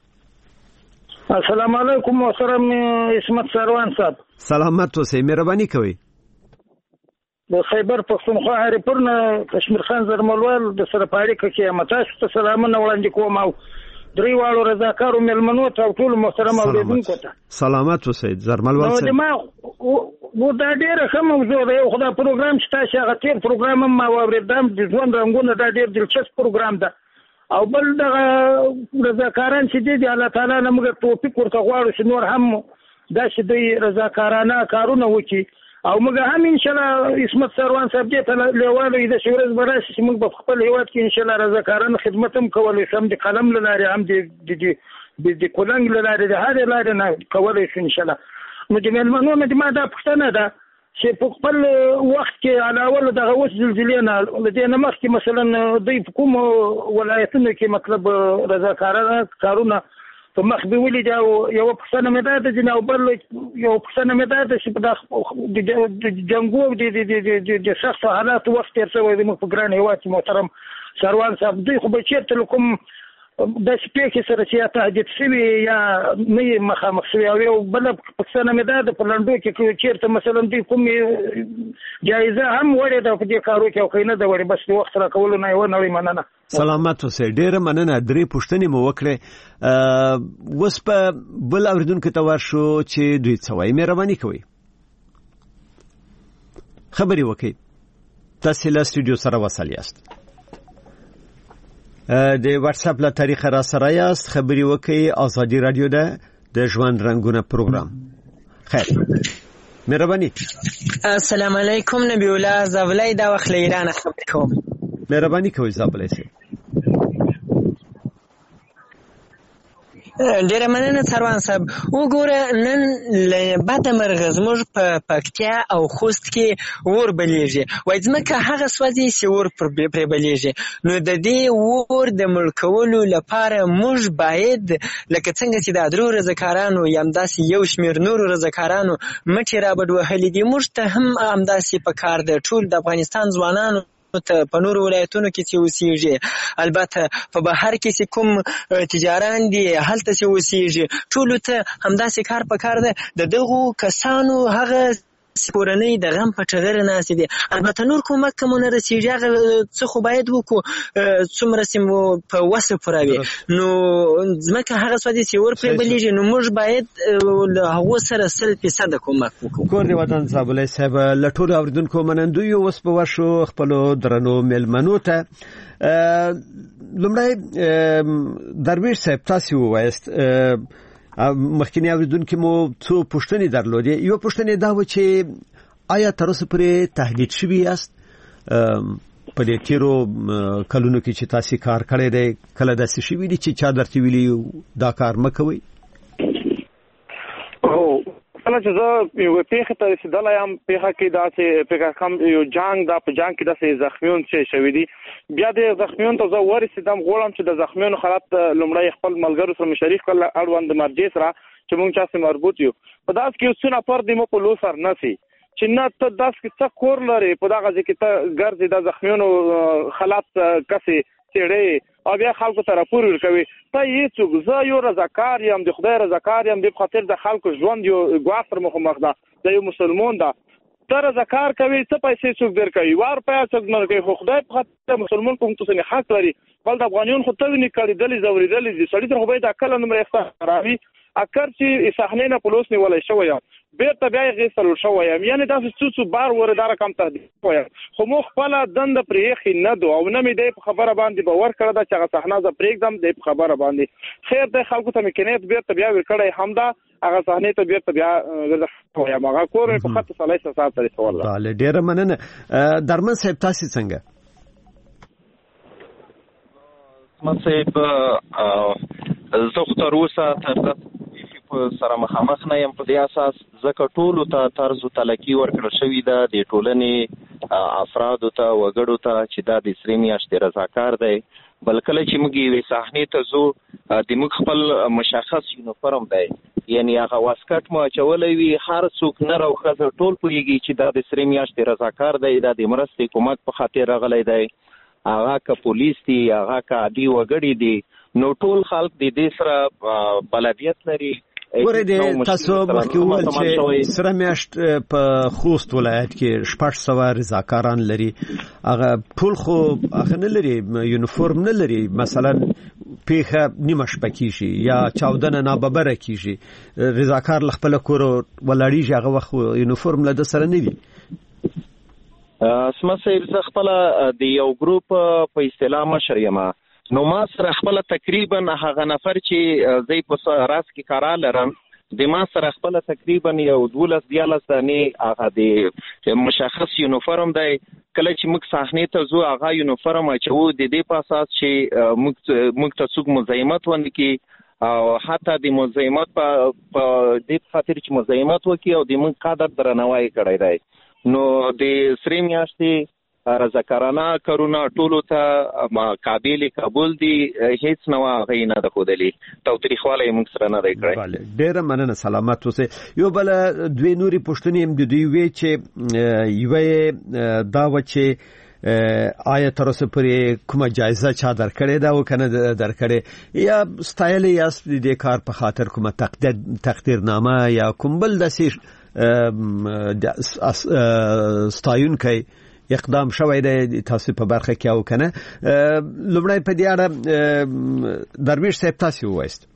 السلام علیکم، محترم عصمت سروان صاحب. سلامت اوسئ، مهرباني کوئ. د خیبر پښتونخوا هریپور نه کشمیر خان زرملوال د سره په اړیکه کې یم. تاسو ته سلامونه وړاندې کوم او درې واړو رضاکارو مېلمنو ته او ټولو محترم اورېدونکو ته سلامت اوسئ. زرملوال صاحب، نو ما دا ډېره ښه موضوع ده، خو دا پروګرام چې تاسو هغه تېر پروګرام هم ما واورېدم د ژوند رنګونه، دا ډېر دلچسپ پروګرام ده. او بل دغه رضاکاران چې دي د الله تعالی نه موږ توفیق ورته غواړو چې نور هم داسې دوی رضاکارانه کارونه وکړي او موږ هم انشاءالله عصمت سروان صاحب دې ته لیواله وي داسې ورځ به راشي چې موږ په خپل هېواد کې انشاءالله رضاکارانه خدمت هم کولی شو، هم د قلم له لارې هم د د کلنګ له لارې د هرې لارې نه کولی شو انشاءالله. نو د مېلمنو نه ما دا پوښتنه ده چې په خپل وخت کې علاوه له دغه اوس زلزلې نه له دې نه مخکې مثلا دوی په کومو ولایتونو کې مطلب رضاکارانه کارونه په مخ به ولید او یو پښتنه مې ده چې نو بل یو پښتنه مې ده چې په د جنگو د د شخص حالات وخت تر څو د مخ په ګران هیواد محترم سروان صاحب دوی خو به چیرته کوم د سپیکي سره چې تهدید شوی یا نه مخامخ شوی او یو بل پښتنه مې ده د پلانډو کې چیرته مثلا دوی کوم جایزه هم وړي د په دې کارو کې او کینه د وړي بس وخت را کول نه و نه مننه. سلامت اوسئ. ډیره مننه. درې پوښتنې مو وکړې. اوس په بل اوریدونکو ته ورشو چې دوی څه وایي. مهرباني کوئ خبرې وکړئ. تاسو له سټوډیو سره وصل یاست. د واتس اپ له طریقه را سره یاست. خبرې وکړئ. ازادي رادیو ده د ژوند رنگونه پروګرام. خیر مهرباني. السلام علیکم نبی الله زولای دا وخت له ایران خبرې کوم. مهرباني کوئ زابلای سي. ډیره مننه سروان صاحب. وګوره نن له بده مرغه زموږ په پکتیا او خوست کې اور بلیږي. وایي ځمکه هغه سوځي چې اور پرې بلیږي. نو د دې اور د مړ کولو لپاره موږ باید لکه څنګه چې د درو رضاکارانو یا همداسې یو شمېر نورو رضاکارانو مټې رابډ وهلي دي موږ ته هم همداسې په کار ده. ټول د افغانستان ځوانانو ته په نورو ولایتونو کې چې اوسېږي البته په بهر کې چې کوم تجاران دي هلته چې اوسېږي ټولو ته همداسې کار په کار ده. د دغو کسانو هغه کورنۍ د غم په ټغره ناستې دي. البته نور کومک که مو نه رسېږي هغه څه خو باید وکړو څومره چې مو په وسه پوره وي. نو ځمکه هغه سوځي چې اور پرې بلیږي نو موږ باید له هغو سره سل فیصده کومک وکړو. کور د وطن زابلای صاحب له ټولو اورېدونکو منندوی اوس به ورشو خپلو درنو میلمنو ته. لومړی درویش صاحب تاسو ووایاست مخکینی اوریدونکو مو څو پوښتنې درلودې. یو پوښتنه دا و چې آیا تر اوسه پورې تهدید شوي یاست په دې تیرو کلونو کې چې تاسو کار کړی دی؟ کله داسې شوي دي چې چا درته ویلي دا کار مه کوئ؟ کله چې زه یو پیښه ته رسېدلی یم پیښه کې داسې پیښه کوم یو جنګ دا په جنګ کې داسې زخمیون چې شوي دي بیا د زخمیون ته زه ورسېدم غواړم چې د زخمیونو حالت لومړی خپل ملګرو سره مې شریک کړل اړوند د مرجع سره چې موږ چا سره مربوط یو په داسې کې یو څو نفر دي مو په لو سر نسي چې نه ته داسې کې څه کور لري په دغه ځای کې ته ګرځې د زخمیونو حالت کسې څېړې او بیا خلکو ته راپور ورکوي ته یې څوک زه یو رضاکار یم د خدای رضاکار یم د په خاطر د خلکو ژوند یو ګواښ سره مخامخ ده د یو مسلمان ده ته رضاکار کوي څه پیسې څوک درکوي وار پیسې څوک نه کوي خو خدای په خاطر مسلمان کوم څه حق لري بل د افغانیون خو ته ویني کړېدلې زورېدلې دي سړي ته خو باید عقل نمبر اختیار راوي اکر چې صحنې نه پولیس نیولای شوی یم بیرته بیا یې غیستلو شوی یم یعنې داسې څو څو بار ورې دا رقم تهدید شوی یم خو موږ خپله دنده پرې ایښې نه دو او نه مې دی په خبره باندې باور کړی ده چې هغه صحنه زه پرېږدم دی په خبره باندې خیر دی خلکو ته مې کنیت بیرته بیا ورکړی همدا هغه صحنې ته بیرته بیا ګرځه شوی یم هغه کور مې په خط سلی ساعت ته رسولی بله ډېره مننه. درمن صاحب تاسې څنګه؟ من صاحب زه خو تر اوسه تر سره مخامخ نه یم په دې اساس ځکه ټولو ته طرز تلقي ورکړل شوې ده د ټولنې افرادو ته وګړو ته چې دا د سرې میاشتې رضاکار دی بل کله چې موږ یوې صحنې ته ځو د موږ خپل مشخص یونیفورم دی یعنی هغه واسکټ مو اچولی وي هر څوک نر او ښځه ټول پوهېږي چې دا د سرې میاشتې رضاکار دی دا د مرستې کومک په خاطر راغلی دی هغه که پولیس دي هغه که عادي وګړي دي نو ټول خلک د دې سره بلدیت لري. ګورئ د تاسو مخکې وویل چې سره میاشت په خوست ولایت کې شپږ سوه رضاکاران لري هغه ټول خو هغه نه لري یونیفورم نه لري مثلا پیښه نیمه شپه کېږي یا چاودنه ناببره کېږي رضاکار له خپله کوره ولاړېږي هغه وخت یونیفورم له ده سره نه وي. اسمه صاحب زه خپله د یو ګروپ په اصطلاح مشر یم نو ما سره خپله تقریبا هغه نفر چې زه په راس کې کارا لرم د ما سره خپله تقریبا یو دولس دیارلس دانې هغه د مشخص یونیفورم دی کله چې موږ صحنې ته ځو هغه یونیفورم اچوو د دې په اساس چې موږ ته څوک مزاحمت ونه کړي او حتی د مزاحمت په دې خاطر چې مزاحمت وکړي او د موږ قدر درناوی کړی دی. نو د سرې میاشتې رضاکارانه کارونه ټولو ته قابل قبول دي، هیڅ نوع غي نه د خودلی توتریخواله موږ سره نه دی کړی. بله ډیره مننه، سلامت اوسئ. یو بل دوی نوري پښتنې هم د دوی وی چې یوه دا و چې آیا تر اوسه پورې کومه جایزه چا درکړې ده او کنه درکړې یا ستایل یا د کار په خاطر کومه تقدیر تقدیرنامه یا کوم بل داسې ستایون کوي اقدام شوی دی تاسو په برخه کې او کنه؟ لومړی په دې اړه درویش صاحب تاسو وایست.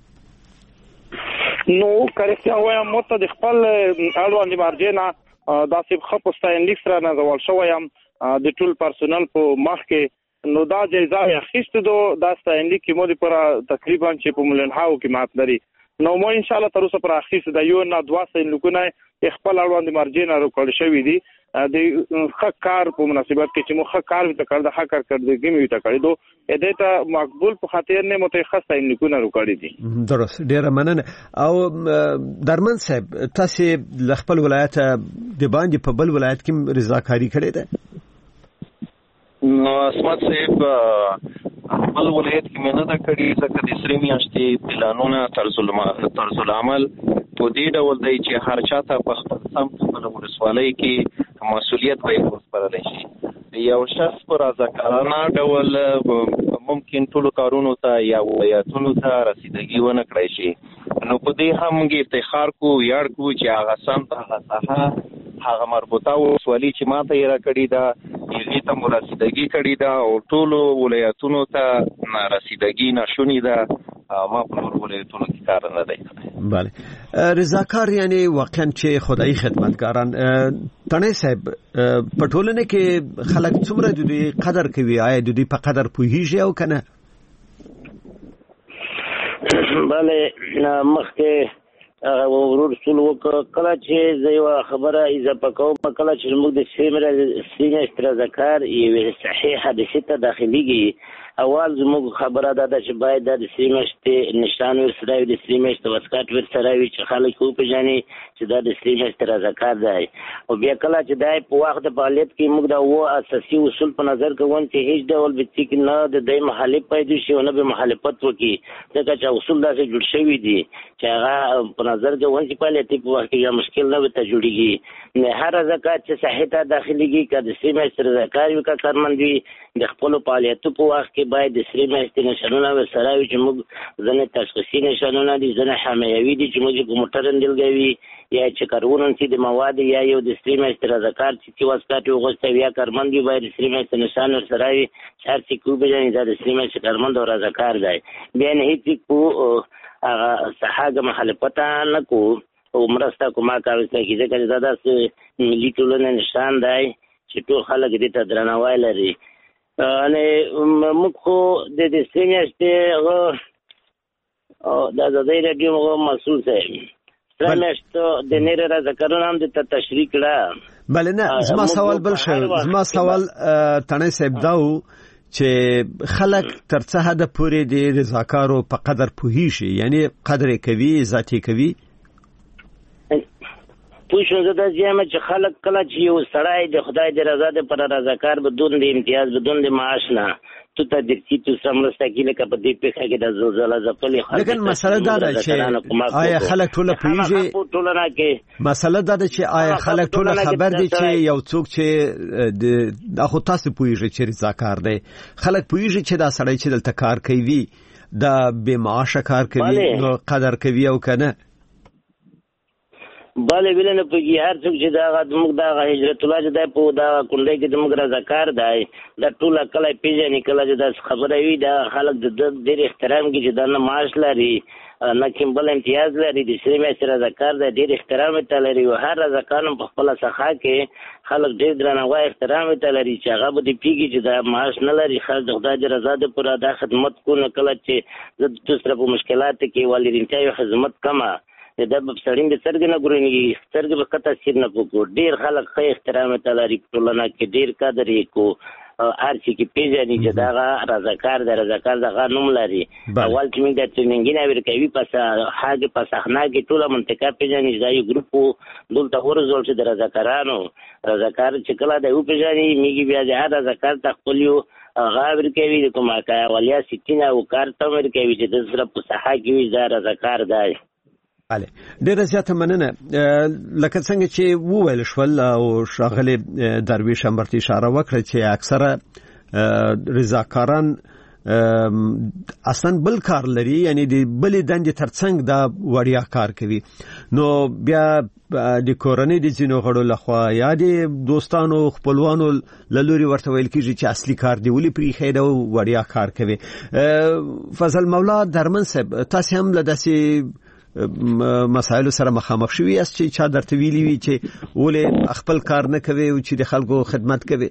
نو کریکټیا وایم مت د خپل اړوند مارجینا داسې خپ ستاین لیک سره نه زول شویم د ټول پرسونل په مخ کې. نو دا جایزه اخیسته دو دا ستاین لیک مو لپاره تقریبا چې په ملن هاو کې مات لري. نو مو ان شاء الله تر اوسه پر اخیسته د یو نه دوا ستاین لیکونه خپل اړوند مارجینا ریکارډ شوی دي د حق کار په مناسبت کې چې مو حق کار وته کړ د حق کار کړدګي مې وته کړی دو اې ته مقبول په خاطر نه متخصص ستاین لیکونه ریکارډ دي. درست، ډیره مننه. او درمن صاحب تاسو د خپل ولایت د باندې په بل ولایت کې رضاکاری کړې ده؟ نو اسمت صاحب خپل ولایت کې مې نه ده کړې ځکه د سری میاشتې پلانونه طرز العمل په دې ډول دی چې هر چاته په خپل سم خپل ولسوالۍ کې مسؤلیت به وسپارل شي. یو شخص پر رضاکارانه ډول ممکن ټول کارونو ته یا ولایتونو ته رسیدګي ونه کړی شي. نو په دې هم موږ افتخار کو یاد کو چې هغه سم ته هغه هغه مربوطه ولسوالۍ چې ماته یې را کړی دا هغه ته مرسیدګي کړی دا او ټول ولایتونو ته رسیدګي نشونی دا ما په ولایتونو کې کار نه دی. بله رضاکار یعنی واقعا چې خدای خدمتګاران. تنه صاحب په ټولنه کې خلک څومره د دوی قدر کوي؟ آیا د دوی په قدر پوهیږي او کنه؟ بله مخکې ورور رسول وکړه کله چې زه یو خبره اضافه کوم کله چې موږ د سیمه سینه رضاکار یو صحیح حادثه ته داخليږي اول زموږ خبره ده چې باید د سیمه نشان ورسره د سیمه توسکات ورسره وي چې خلک خو پیژني چې دا د سیمه رضاکار دی. او بیا کله چې دای په وخت د فعالیت کې موږ دا و اساسي اصول په نظر کې ون چې هیڅ ډول به چې نه د دای مخالف پیدا شي او نه به مخالفت وکړي ځکه چې اصول داسې جوړ شوي دي چې هغه په نظر کې ون چې فعالیت په وخت کې مشکل نه وته جوړيږي. نه هر رضاکار چې صحیح ته داخليږي کله سیمه رضاکار یو کارمند وي د خپل فعالیت په وخت کې باید د سری میاشتې نشانونه ورسره وي چې موږ ځنې تشخیصي نشانونه دي ځنې حمایوي دي چې موږ کومټر اندلګوي یا چې کارونه چې د مواد یا یو د سری میاشتې رضاکار چې واسطه وغوښته یا کارمند وي باید سری میاشتې نشان ورسره وي چې هر څه کوي به دا د سری میاشتې کارمند او رضاکار دی. بیا نه هیڅ کو هغه صحاګه مخالفت نه کو او مرسته کومه کاوي چې ځکه دا د ملي ټولنې نشان دی چې ټول خلک دې ته درناوی لري. انه موږ خو د دې سیمهشته او د زړې رادیو مسؤل څه سیمهشته د نیر رضاکارانو هم د تشریح کړه. بله نه زما سوال بل شو زما سوال تنه صاحب داو چې خلک تر څه حد پورې د رضاکارو په قدر پوهیږي یعنی قدر کوي ذاتی کوي؟ پوښتنه زده چې چې خلک کله چې یو سړی د خدای د رضا د پر رضاکار بدون د امتیاز بدون د معاش نه تو ته د کی تو سمرسته کې لکه په دې پیښه کې د زلزلہ ځپلې خلک. لیکن مسله دا ده چې آیا خلک ټول پوهیږي؟ ټولنه کې مسله دا ده چې آیا خلک ټول خبر دي چې یو څوک چې د خو تاسو پوهیږي چې رضاکار دی خلک پوهیږي چې دا سړی چې دلته کار کوي دا به معاش کار کوي نو قدر کوي او کنه؟ بله ویل نه پوهیږي هر څوک چې دا موږ دا هجرت الله چې دا په دا کونډه کې موږ رضاکار دی دا ټول کله پیژني کله چې دا خبره وي دا خلک د ډېر احترام کې چې دا نه معاش لري نه کوم بل امتیاز لري د سری میاشتې رضاکار دی ډېر احترام ته لري او هر رضاکار په خپل سخا کې خلک ډېر درناوی احترام ته لري چې هغه به دې پیږي چې دا معاش نه لري خلک د خدای د رضا د پوره دا خدمت کو نه کله چې د دوسره په مشکلات کې والدینتیا یو خدمت کما دا په سړیم د څرګ نه ګورنیږي څرګ به کته سیر نه پکو ډیر خلک خې احترام ته لري ټولنه کې ډیر قدر یې کو ارچې کې پیژني چې دغه رضاکار د رضاکار دغه نوم لري. اول چې موږ د ټریننګونه ورکوي په هغه په صحنه کې ټوله منطقه پیژني چې دا یو ګروپ دلته ورزول چې د رضاکارانو رضاکار چې کله د یو پیژني موږ بیا د هر رضاکار ته خپل یو هغه ورکوي د کومه اولیا سکینه او کارته ورکوي چې د سره په صحه کې وي دا رضاکار دی. بله ډیره زیاته مننه. لکه څنګه چې وویل شول او ښاغلي درویش هم ورته اشاره وکړه چې اکثره رضاکاران اصلا بل کار لري، یعنی د بلې دندې ترڅنګ دا وړیا کار کوي. نو بیا د کورنۍ د ځینو غړو لخوا یا د دوستانو خپلوانو له لوري ورته ویل کېږي چې اصلي کار دی ولې پرېښی دی او وړیا کار کوي. فضل مولا درمن صاحب، تاسې هم له داسې مسایلو سره مخامخ شوي یاست چې چا درته ویلي وي چې ولې خپل کار نه کوي او چې د خلکو خدمت کوي؟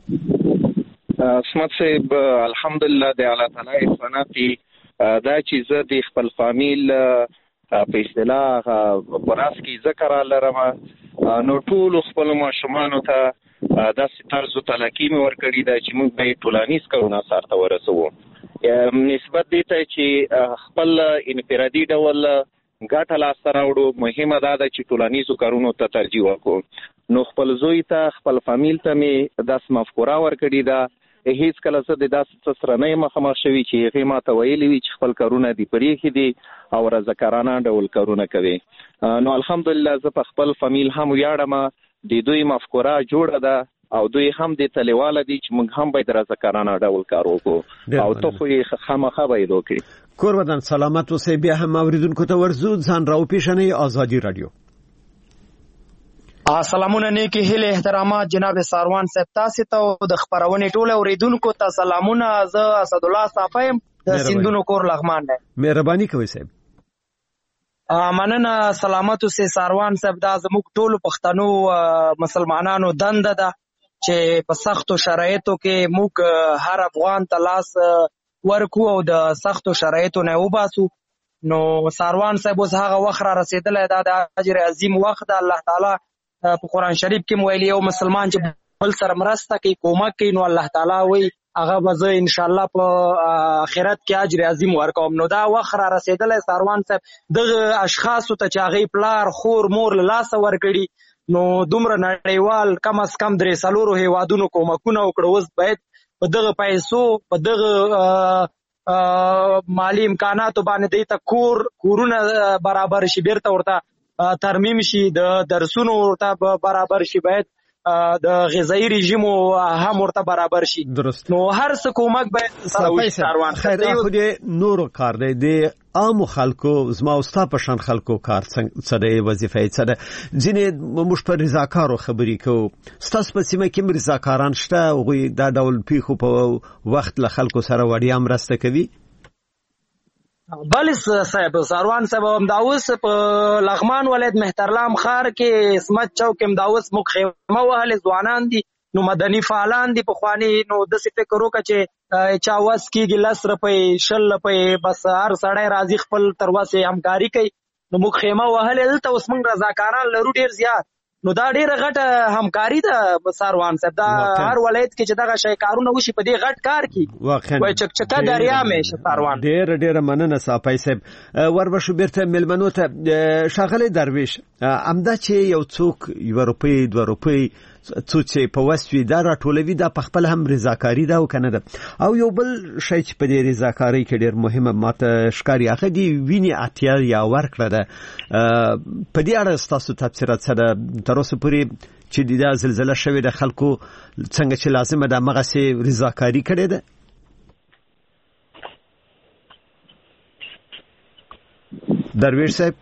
اسمت صاحب الحمدلله د الله تعالی احسانات دا چې زه د خپل فامیل په اصطلاح براس کې ذکر لرم، نو ټول خپل ماشومانو ته داسې طرز تلقین ورکړي دا چې موږ به ټولنیز کارونه سره ورسوو. نسبت دې ته چې خپل انفرادي ډول ګټه لاسته راوړو، مهمه دا ده چې ټولنیزو کارونو ته ترجیح ورکړو. نو خپل زوی ته خپل فامیل ته مې داسې مفکوره ورکړې ده، هیڅ کله زه د داسې څه سره نه یم مخامخ شوي چې هغې ما ته ویلي وي چې خپل کارونه دې پرېښي دي او رضاکارانه ډول کارونه کوي. نو الحمدلله زه په خپل فامیل هم ویاړم، د دوی مفکوره جوړه ده او دوی هم د تلیواله دي چې موږ هم باید رضاکارانه ډول کار وکړو او ته خو یې خامخا باید وکړي. کور ودان سلامت اوسئ. بیا هم اوریدونکو ته ورزو ځان راوپېژنئ. آزادي رادیو. سلامونه نیکی هیله احترامات جناب ساروان صاحب، تاسو ته د خبرونې ټوله اوریدونکو ته سلامونه. زه اسد الله صافیم د سیندونو کور لغمان نه. مهرباني کوئ صاحب. مننه. سلامت اوسئ ساروان صاحب. دا زموږ ټولو پښتنو مسلمانانو دنده ده چې په سختو شرایطو کې موږ هر افغان ته لاس ورکو او د سختو شرایطو نه وباسو. نو ساروان صاحب اوس هغه وخت را رسېدلی، دا د اجر عظیم وخت ده. الله تعالی په قرآن شریف کې ویلي یو مسلمان چې بل سره مرسته کوي، کومک کوي، نو الله تعالی وایي هغه به زه انشاءالله په آخرت کې اجر عظیم ورکوم. نو دا وخت را رسېدلی ساروان صاحب دغه اشخاصو ته چې هغې پلار خور مور له لاسه ورکړي، نو دومره نړیوال کم از کم درې څلورو هیوادونو کومکونه وکړه. اوس باید په دغه پیسو په دغه مالی امکاناتو باندې دوی ته کور کورونه برابر شي، بیرته ورته ترمیم شي، د درسونو ورته برابر شي، باید د غذایی رژیم هم ورته برابر شي. درست. نو هر څه کومک باید سره وشي. خیر خو دې نورو کار دی د عامو خلکو، زما او ستا په شان خلکو کار څه دی، وظیفه یې څه ده؟ ځینې موږ په رضاکارو خبرې کوو، ستاسو په سیمه کې هم رضاکاران شته؟ هغوی دا ډول پیښو په وخت له خلکو سره وړیا مرسته کوي؟ بله صاحب، ساروان صاحب همدا اوس په لغمان ولایت مهترلام ښار کې اسمت چوک کې همدا اوس موږ خیمه وهلې، ځوانان دي نو مدني فعالان دي پخواني، نو داسې فکر وکړه چې چا وس کېږي لس روپۍ شل روپۍ بس هر سړی راځي خپل تر وسې همکاري کوي. نو موږ خیمه وهلې دلته اوس موږ رضاکاران لرو ډېر زیات. نو دا ډیره غټه همکاري ده ساروان صاحب. دا هر ولایت کې چې دغه شی کارونه وشي په دې غټ کار کې وای چکچکه دریا مې ساروان. ډیره ډیره مننه صافی صاحب. وربشو بیرته ملمنو ته ښاغلی درویش، همدا چې یو څوک یوه روپۍ دوه روپۍ څو چې په وسوي دا راټولوي، دا په خپل هم رضاکاري ده او که نه ده؟ او یو بل شی چې په دې رضاکارۍ کې ډېر مهمه ماته ښکاري هغه د وینې اړتیا یا ورکړه ده. په دې اړه ستاسو تبصرات څه ده؟ تر اوسه پورې چې دا زلزله شوې ده خلکو څنګه چې لازمه ده همغسې رضاکاري کړې ده؟ درویش صاحب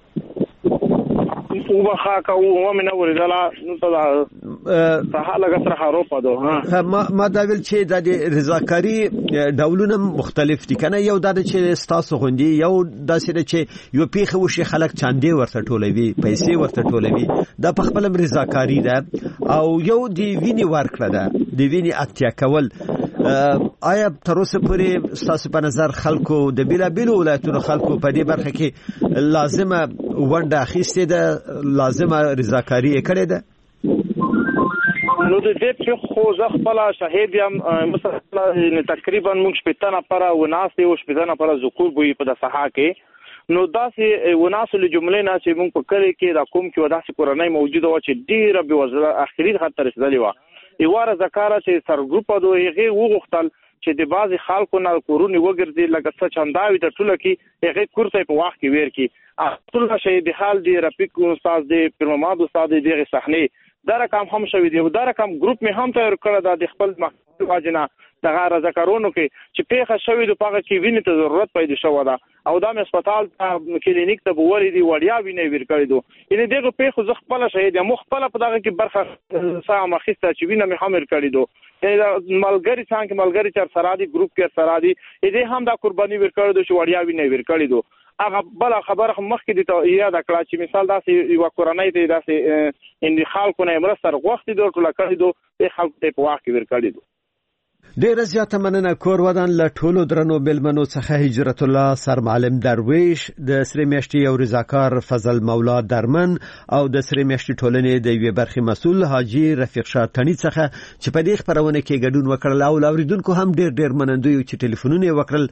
وبخا کا و من اول دلا نو ته صحه لګ سره هروپا دو ها ما ما دا ویل چې د رضاکاری ډولونه مختلف دي کنه. یو دا چې ستاسو غوندي، یو دا چې یو پیخه وشي خلک چاندې ورته ټولوي، پیسې ورته ټولوي، دا په خپل رضاکاری ده. او یو دی ویني ورکړه ده، دی ویني اتیا کول. آیا تر اوسه پورې ستاسو په نظر خلکو د بیلابیلو ولایتونو خلکو په دې برخه کې لازمه ونډه اخیستې ده، لازمه رضاکاري یې کړې ده؟ نو د دې په خو ځ خپل شاهد یم مثلا تقریبا موږ شپږ نفر و ناس یو شپږ نفر ذکر بوي په د صحه کې نو داسې و ناس له جملې نه چې موږ په کلی کې د کوم کې وداسې کورنۍ موجوده و چې ډیره به وزله اخري خطر رسیدلی و ایواره ذکر چې سرګروپ دوه هغه وغختل چې د بعضی خلکو نه کورونی وګرځي لکه څه چنداوي د ټوله کې هغه کورته په وخت کې ویر کی اصل شهید حال دی رفیق استاد دی پرماماد استاد دی دغه صحنه دا رقم هم شوی دی دا رقم ګروپ می هم تیار کړی د خپل مخکې واجنه دغه رضاکارونو کې چې پیښه شوی د پاګه کې وینې ته ضرورت پیدا شو دا او د هسپتال ته کلینیک ته ووري دی وړیا وینې ور کړی دو یعنی دغه پیښه ز خپل شهید یم خپل په دغه کې برخه سا مخسته چې وینې می هم ور کړی دو یعنی ملګری څنګه ملګری چر سرادي ګروپ کې سرادي دې هم دا قرباني ور کړی دو چې وړیا وینې ور کړی دو هغه بل خبره مخکې د ته یاد کړه چې مثال داسې یو کورنۍ ته داسې ان خلکو نه مرسته غوښتي د ټول کړي دو په خلکو ته په واقع ور کړي دو ډیره زیاته مننه کور ودان له ټولو درنو بلمنو څخه هجرت الله سرمعلم درویش د سری میاشتې یو رضاکار فضل مولا درمن او د سری میاشتې ټولنې د یوې برخې مسؤل حاجی رفیق شاه تنی څخه چې په دې خبرونه کې ګډون وکړل او اوریدونکو هم ډیر ډیر منندوی چې ټلیفونونه وکړل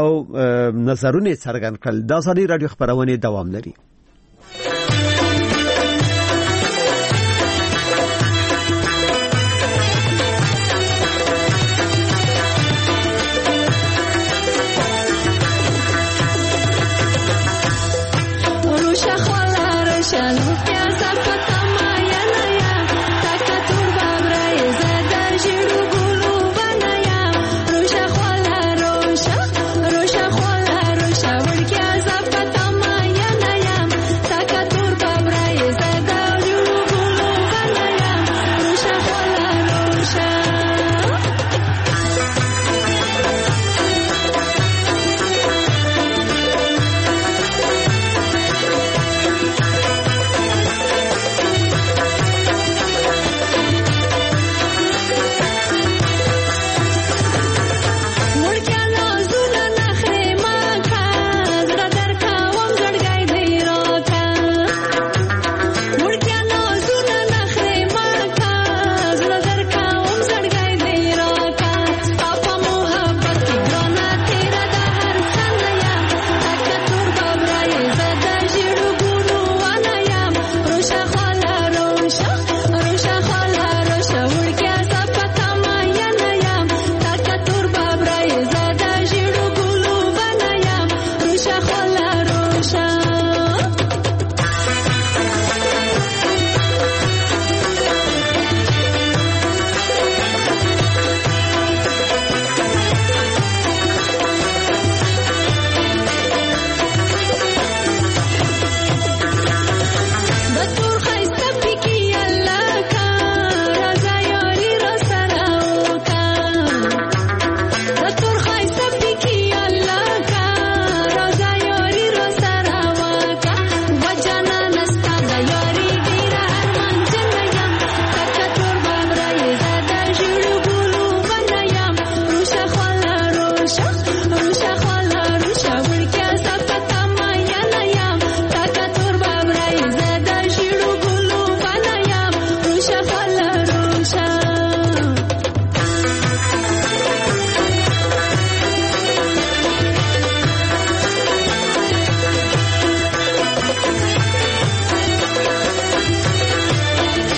او نظرونه څرګند کړل د ازادي رادیو خبرونه دوام لري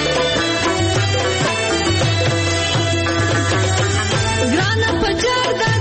ګرانه په جرګه